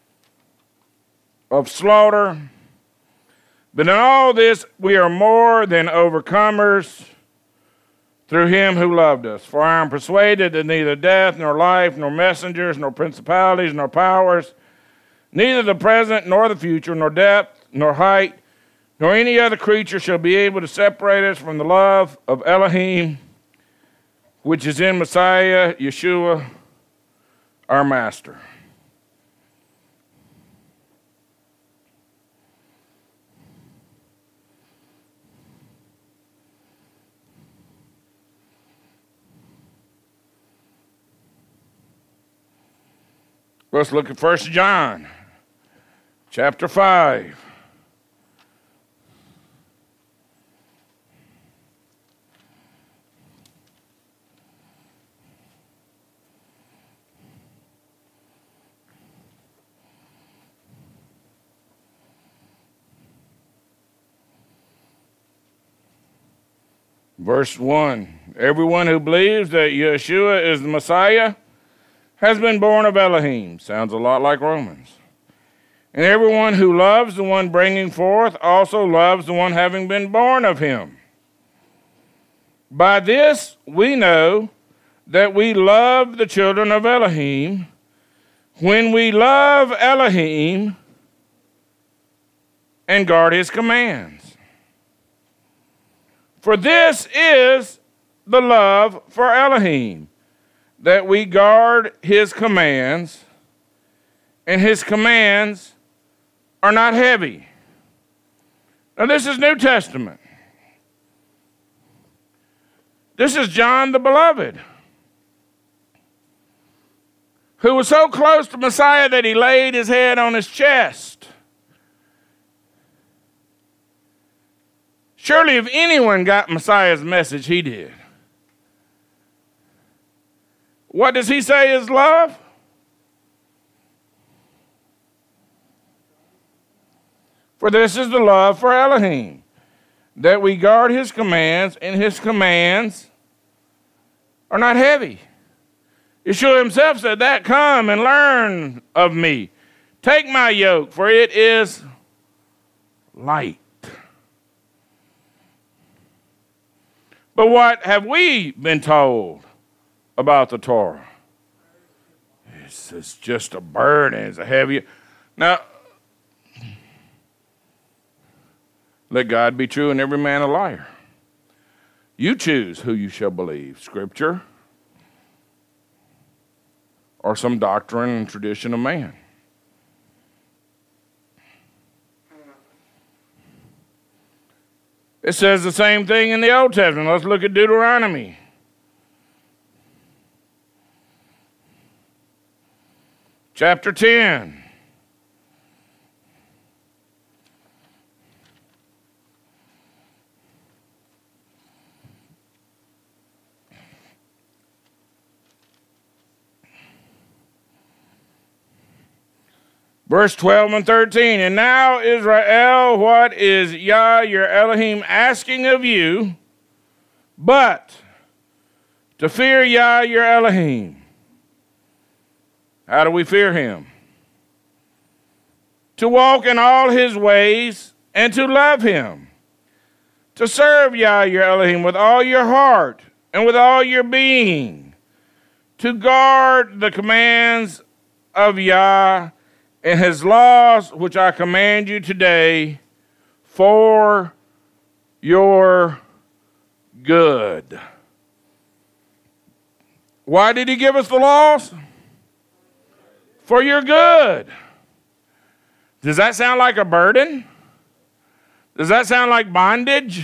of slaughter. But in all this we are more than overcomers through him who loved us. For I am persuaded that neither death, nor life, nor messengers, nor principalities, nor powers, neither the present nor the future, nor depth, nor height, nor any other creature shall be able to separate us from the love of Elohim, which is in Messiah, Yeshua, our Master. Let's look at 1 John, chapter 5. Verse 1, everyone who believes that Yeshua is the Messiah has been born of Elohim. Sounds a lot like Romans. And everyone who loves the one bringing forth also loves the one having been born of him. By this we know that we love the children of Elohim, when we love Elohim and guard his commands. For this is the love for Elohim, that we guard his commands, and his commands are not heavy. Now, this is New Testament. This is John the Beloved, who was so close to Messiah that he laid his head on his chest. Surely if anyone got Messiah's message, he did. What does he say is love? For this is the love for Elohim, that we guard his commands, and his commands are not heavy. Yeshua himself said that, come and learn of me. Take my yoke, for it is light. But what have we been told about the Torah? It's just a burden, it's a heavy. Now, let God be true and every man a liar. You choose who you shall believe, Scripture or some doctrine and tradition of man. It says the same thing in the Old Testament. Let's look at Deuteronomy. Chapter 10. Verse 12 and 13, and now, Israel, what is Yah your Elohim asking of you, but to fear Yah your Elohim? How do we fear him? To walk in all his ways and to love him. To serve Yah your Elohim with all your heart and with all your being. To guard the commands of Yah and his laws, which I command you today, for your good. Why did he give us the laws? For your good. Does that sound like a burden? Does that sound like bondage?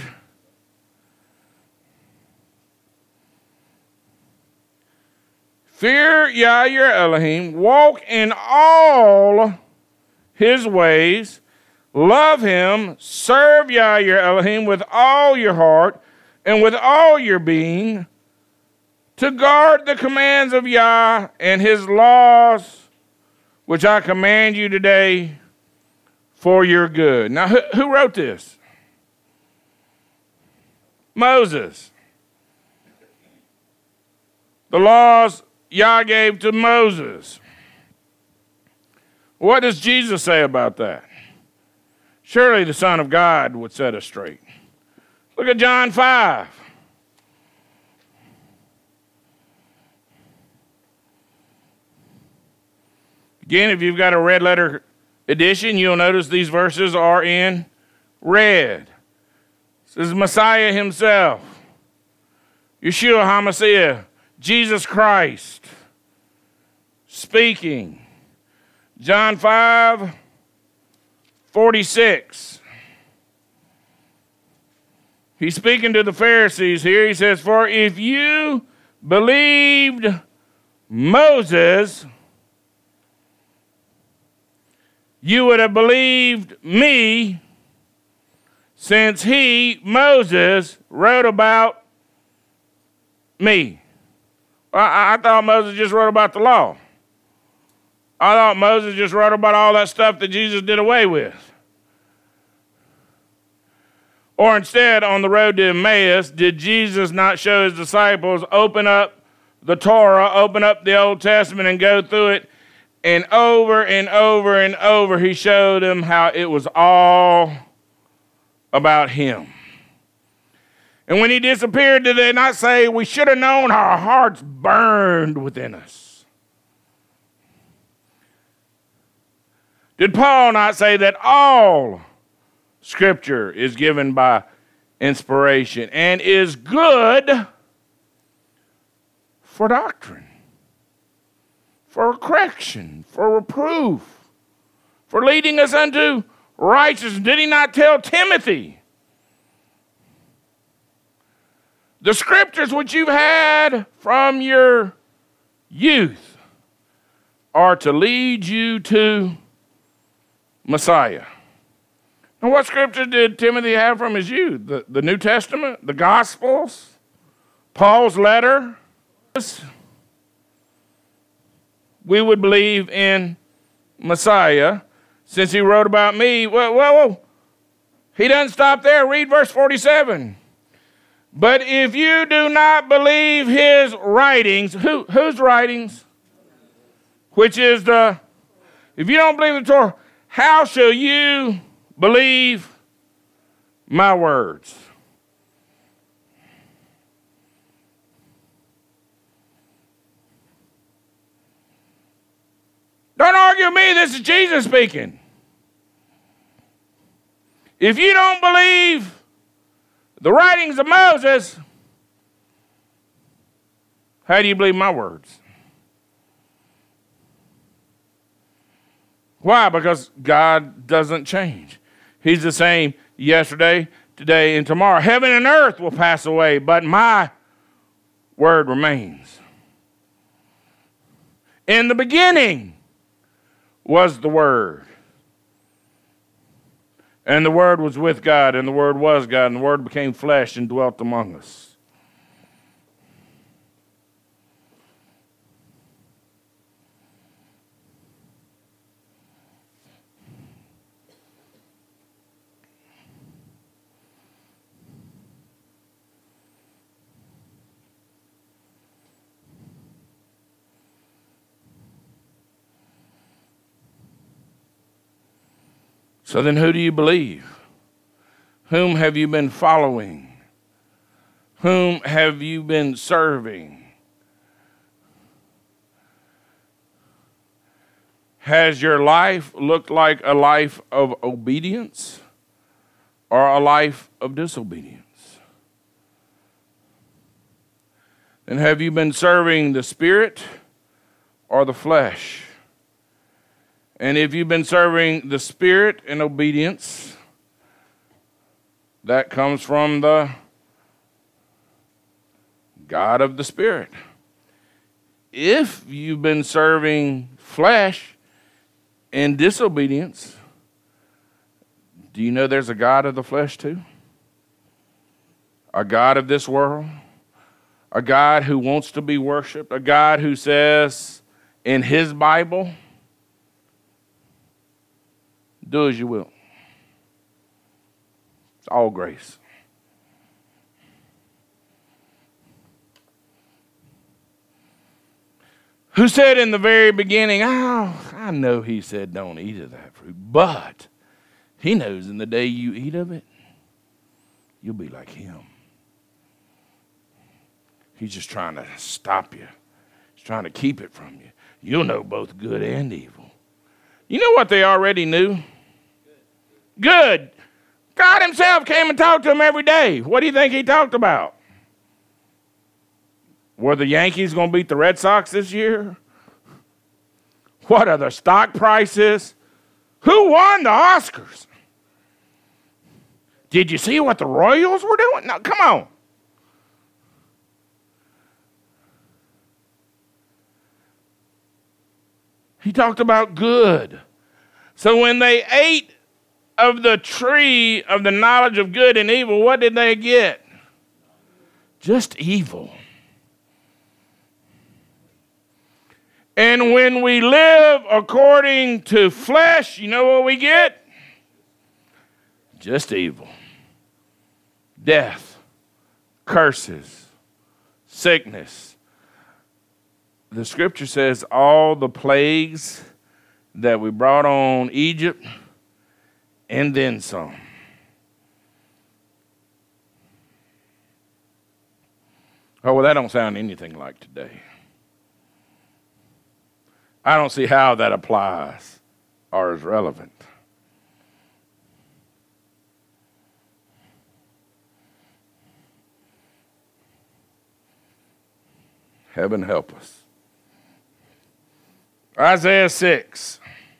Fear Yah your Elohim, walk in all his ways, love him, serve Yah your Elohim with all your heart and with all your being, to guard the commands of Yah and his laws, which I command you today for your good. Now, who wrote this? Moses. The laws Yah gave to Moses. What does Jesus say about that? Surely the Son of God would set us straight. Look at John 5. Again, if you've got a red letter edition, you'll notice these verses are in red. This is Messiah himself, Yeshua HaMashiach, Jesus Christ, speaking. John 5:46. He's speaking to the Pharisees here. He says, for if you believed Moses, you would have believed me, since he, Moses, wrote about me. I thought Moses just wrote about the law. I thought Moses just wrote about all that stuff that Jesus did away with. Or instead, on the road to Emmaus, did Jesus not show his disciples open up the Torah, open up the Old Testament and go through it? And over and over and over, he showed them how it was all about him. And when he disappeared, did they not say, we should have known, our hearts burned within us? Did Paul not say that all Scripture is given by inspiration and is good for doctrine? for correction, for reproof, for leading us unto righteousness. Did he not tell Timothy? The scriptures which you've had from your youth are to lead you to Messiah. And what scripture did Timothy have from his youth? The New Testament, the Gospels, Paul's letter. We would believe in Messiah since he wrote about me. Whoa. He doesn't stop there. Read verse 47. But if you do not believe his writings, whose writings? Which is if you don't believe the Torah, how shall you believe my words? Don't argue with me, this is Jesus speaking. If you don't believe the writings of Moses, how do you believe my words? Why? Because God doesn't change. He's the same yesterday, today, and tomorrow. Heaven and earth will pass away, but my word remains. In the beginning was the Word. And the Word was with God, and the Word was God, and the Word became flesh and dwelt among us. So then who do you believe? Whom have you been following? Whom have you been serving? Has your life looked like a life of obedience or a life of disobedience? And have you been serving the Spirit or the flesh? And if you've been serving the Spirit in obedience, that comes from the God of the Spirit. If you've been serving flesh in disobedience, do you know there's a God of the flesh too? A God of this world? A God who wants to be worshiped? A God who says in his Bible, do as you will. It's all grace. Who said in the very beginning, I know he said don't eat of that fruit, but he knows in the day you eat of it, you'll be like him. He's just trying to stop you. He's trying to keep it from you. You'll know both good and evil. You know what they already knew? Good. God himself came and talked to them every day. What do you think he talked about? Were the Yankees going to beat the Red Sox this year? What are the stock prices? Who won the Oscars? Did you see what the Royals were doing? No, come on. He talked about good. So when they ate of the tree of the knowledge of good and evil, what did they get? Just evil. And when we live according to flesh, you know what we get? Just evil. Death, curses, sickness. The scripture says all the plagues that we brought on Egypt and then some. Oh, well, that don't sound anything like today. I don't see how that applies or is relevant. Heaven help us. Isaiah 6.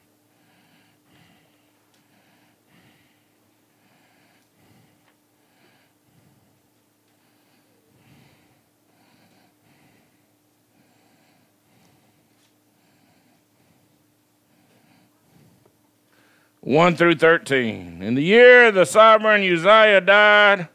One through 13. In the year the sovereign Uzziah died,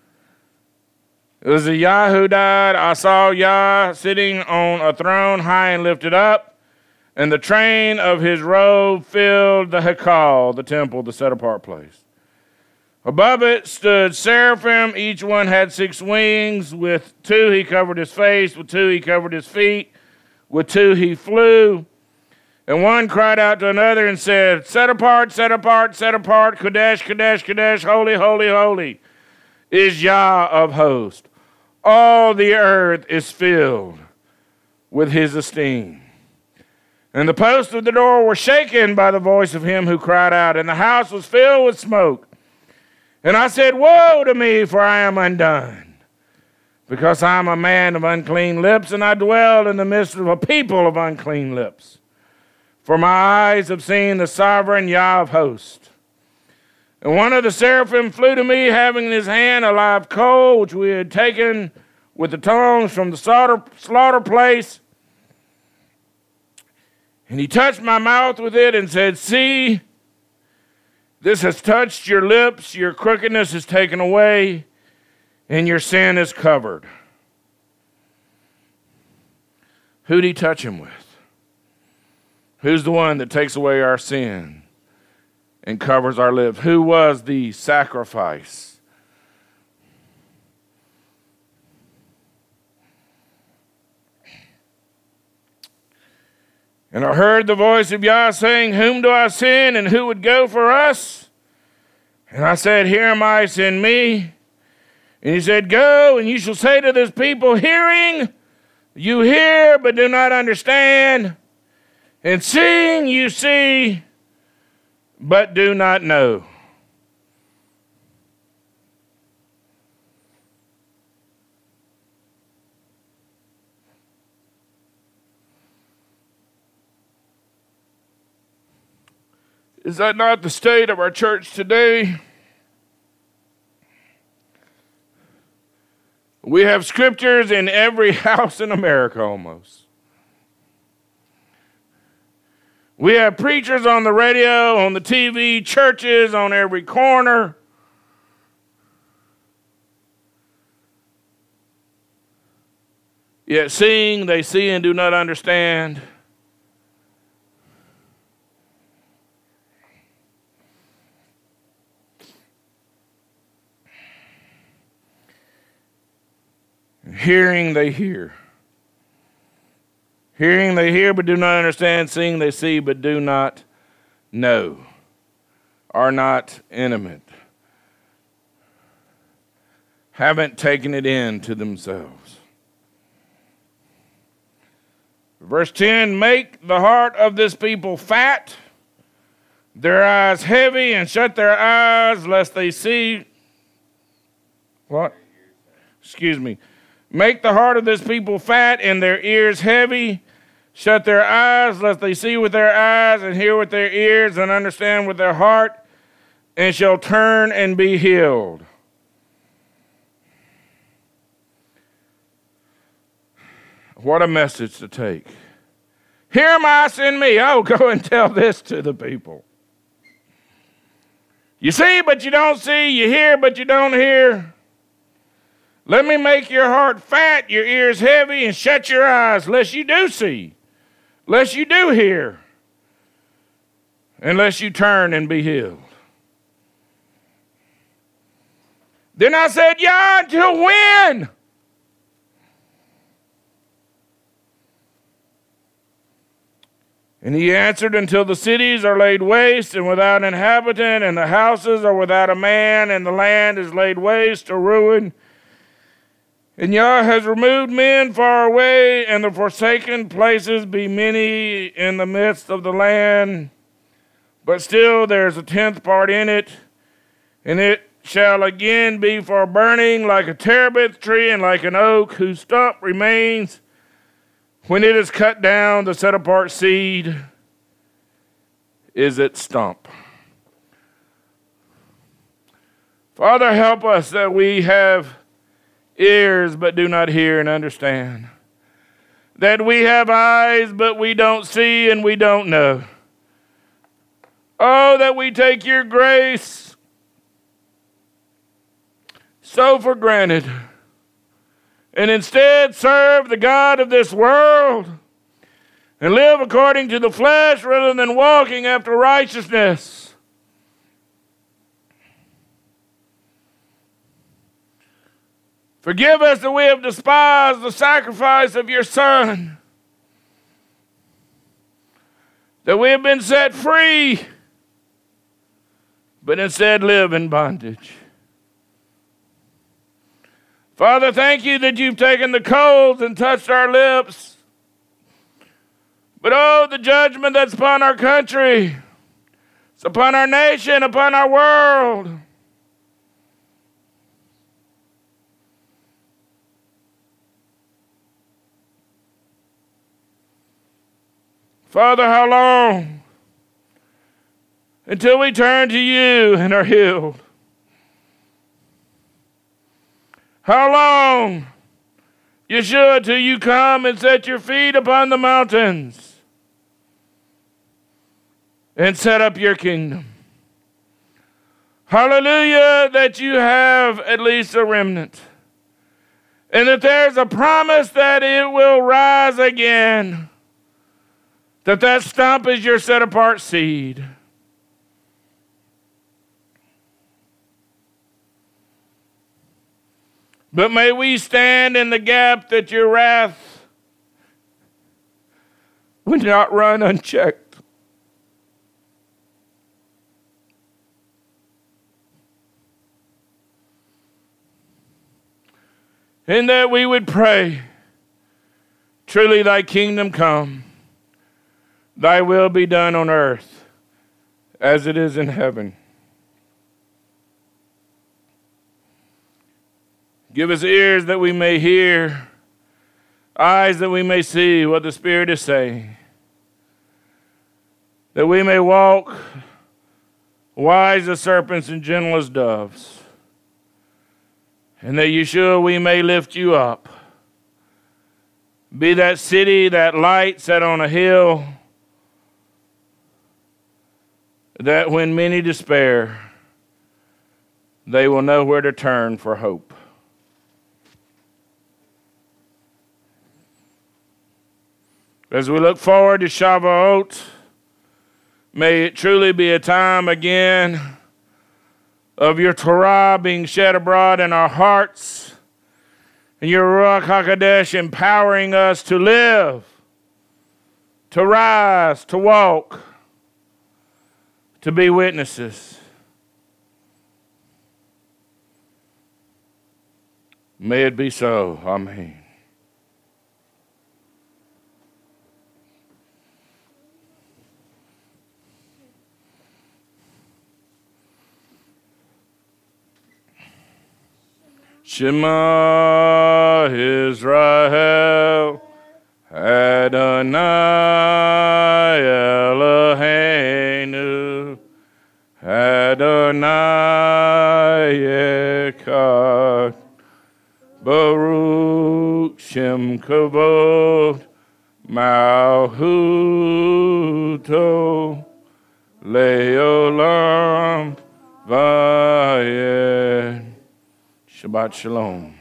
Uzziah who died, I saw Yah sitting on a throne high and lifted up, and the train of his robe filled the Hekal, the temple, the set-apart place. Above it stood seraphim. Each one had 6 wings. With 2 he covered his face. With 2 he covered his feet. With 2 he flew. And one cried out to another and said, Set apart, set apart, set apart, Kadesh, Kadesh, Kadesh, holy, holy, holy, is Yah of hosts. All the earth is filled with his esteem. And the posts of the door were shaken by the voice of him who cried out, and the house was filled with smoke. And I said, Woe to me, for I am undone, because I am a man of unclean lips, and I dwell in the midst of a people of unclean lips. For my eyes have seen the sovereign Yah of hosts. And one of the seraphim flew to me, having in his hand a live coal, which we had taken with the tongs from the slaughter place. And he touched my mouth with it and said, See, this has touched your lips, your crookedness is taken away, and your sin is covered. Who'd he touch him with? Who's the one that takes away our sin and covers our lips? Who was the sacrifice? And I heard the voice of Yah saying, Whom do I send, and who would go for us? And I said, Here am I, send me. And he said, Go, and you shall say to this people, Hearing, you hear, but do not understand. And seeing, you see, but do not know. Is that not the state of our church today? We have scriptures in every house in America almost. We have preachers on the radio, on the TV, churches on every corner. Yet seeing, they see and do not understand. Hearing, they hear. Hearing, they hear, but do not understand. Seeing, they see, but do not know. Are not intimate. Haven't taken it in to themselves. Verse 10, Make the heart of this people fat, their eyes heavy, and shut their eyes, lest they see. What? Excuse me. Make the heart of this people fat, and their ears heavy. Shut their eyes, lest they see with their eyes, and hear with their ears, and understand with their heart, and shall turn and be healed. What a message to take. Here am I, send me. Oh, go and tell this to the people. You see, but you don't see. You hear, but you don't hear. Let me make your heart fat, your ears heavy, and shut your eyes, lest you do see, lest you do hear, unless you turn and be healed. Then I said, Yah, until when? And he answered, Until the cities are laid waste and without inhabitant, and the houses are without a man, and the land is laid waste to ruin. And Yah has removed men far away, and the forsaken places be many in the midst of the land. But still there is a 10th part in it, and it shall again be for burning, like a terebinth tree and like an oak whose stump remains. when it is cut down, the set apart seed is its stump. Father, help us that we have ears but do not hear and understand. That we have eyes but we don't see and we don't know. Oh, that we take your grace so for granted and instead serve the God of this world and live according to the flesh rather than walking after righteousness. Forgive us that we have despised the sacrifice of your Son, that we have been set free, but instead live in bondage. Father, thank you that you've taken the coals and touched our lips. But oh, the judgment that's upon our country, it's upon our nation, upon our world. Father, how long until we turn to you and are healed? How long, Yeshua, till you come and set your feet upon the mountains and set up your kingdom? Hallelujah, that you have at least a remnant, and that there's a promise that it will rise again, that stump is your set-apart seed. But may we stand in the gap that your wrath would not run unchecked. And that we would pray, truly thy kingdom come, thy will be done on earth as it is in heaven. Give us ears that we may hear, eyes that we may see what the Spirit is saying, that we may walk wise as serpents and gentle as doves, and that Yeshua, we may lift you up. Be that city, that light set on a hill, that when many despair, they will know where to turn for hope. As we look forward to Shavuot, may it truly be a time again of your Torah being shed abroad in our hearts, and your Ruach HaKodesh empowering us to live, to rise, to walk, to be witnesses. May it be so. Amen. Shema Israel, Adonai Eloheinu, Adonai Echad, Baruch Shem Kavod, Malchuto, Leolam Vayed. Shabbat Shalom.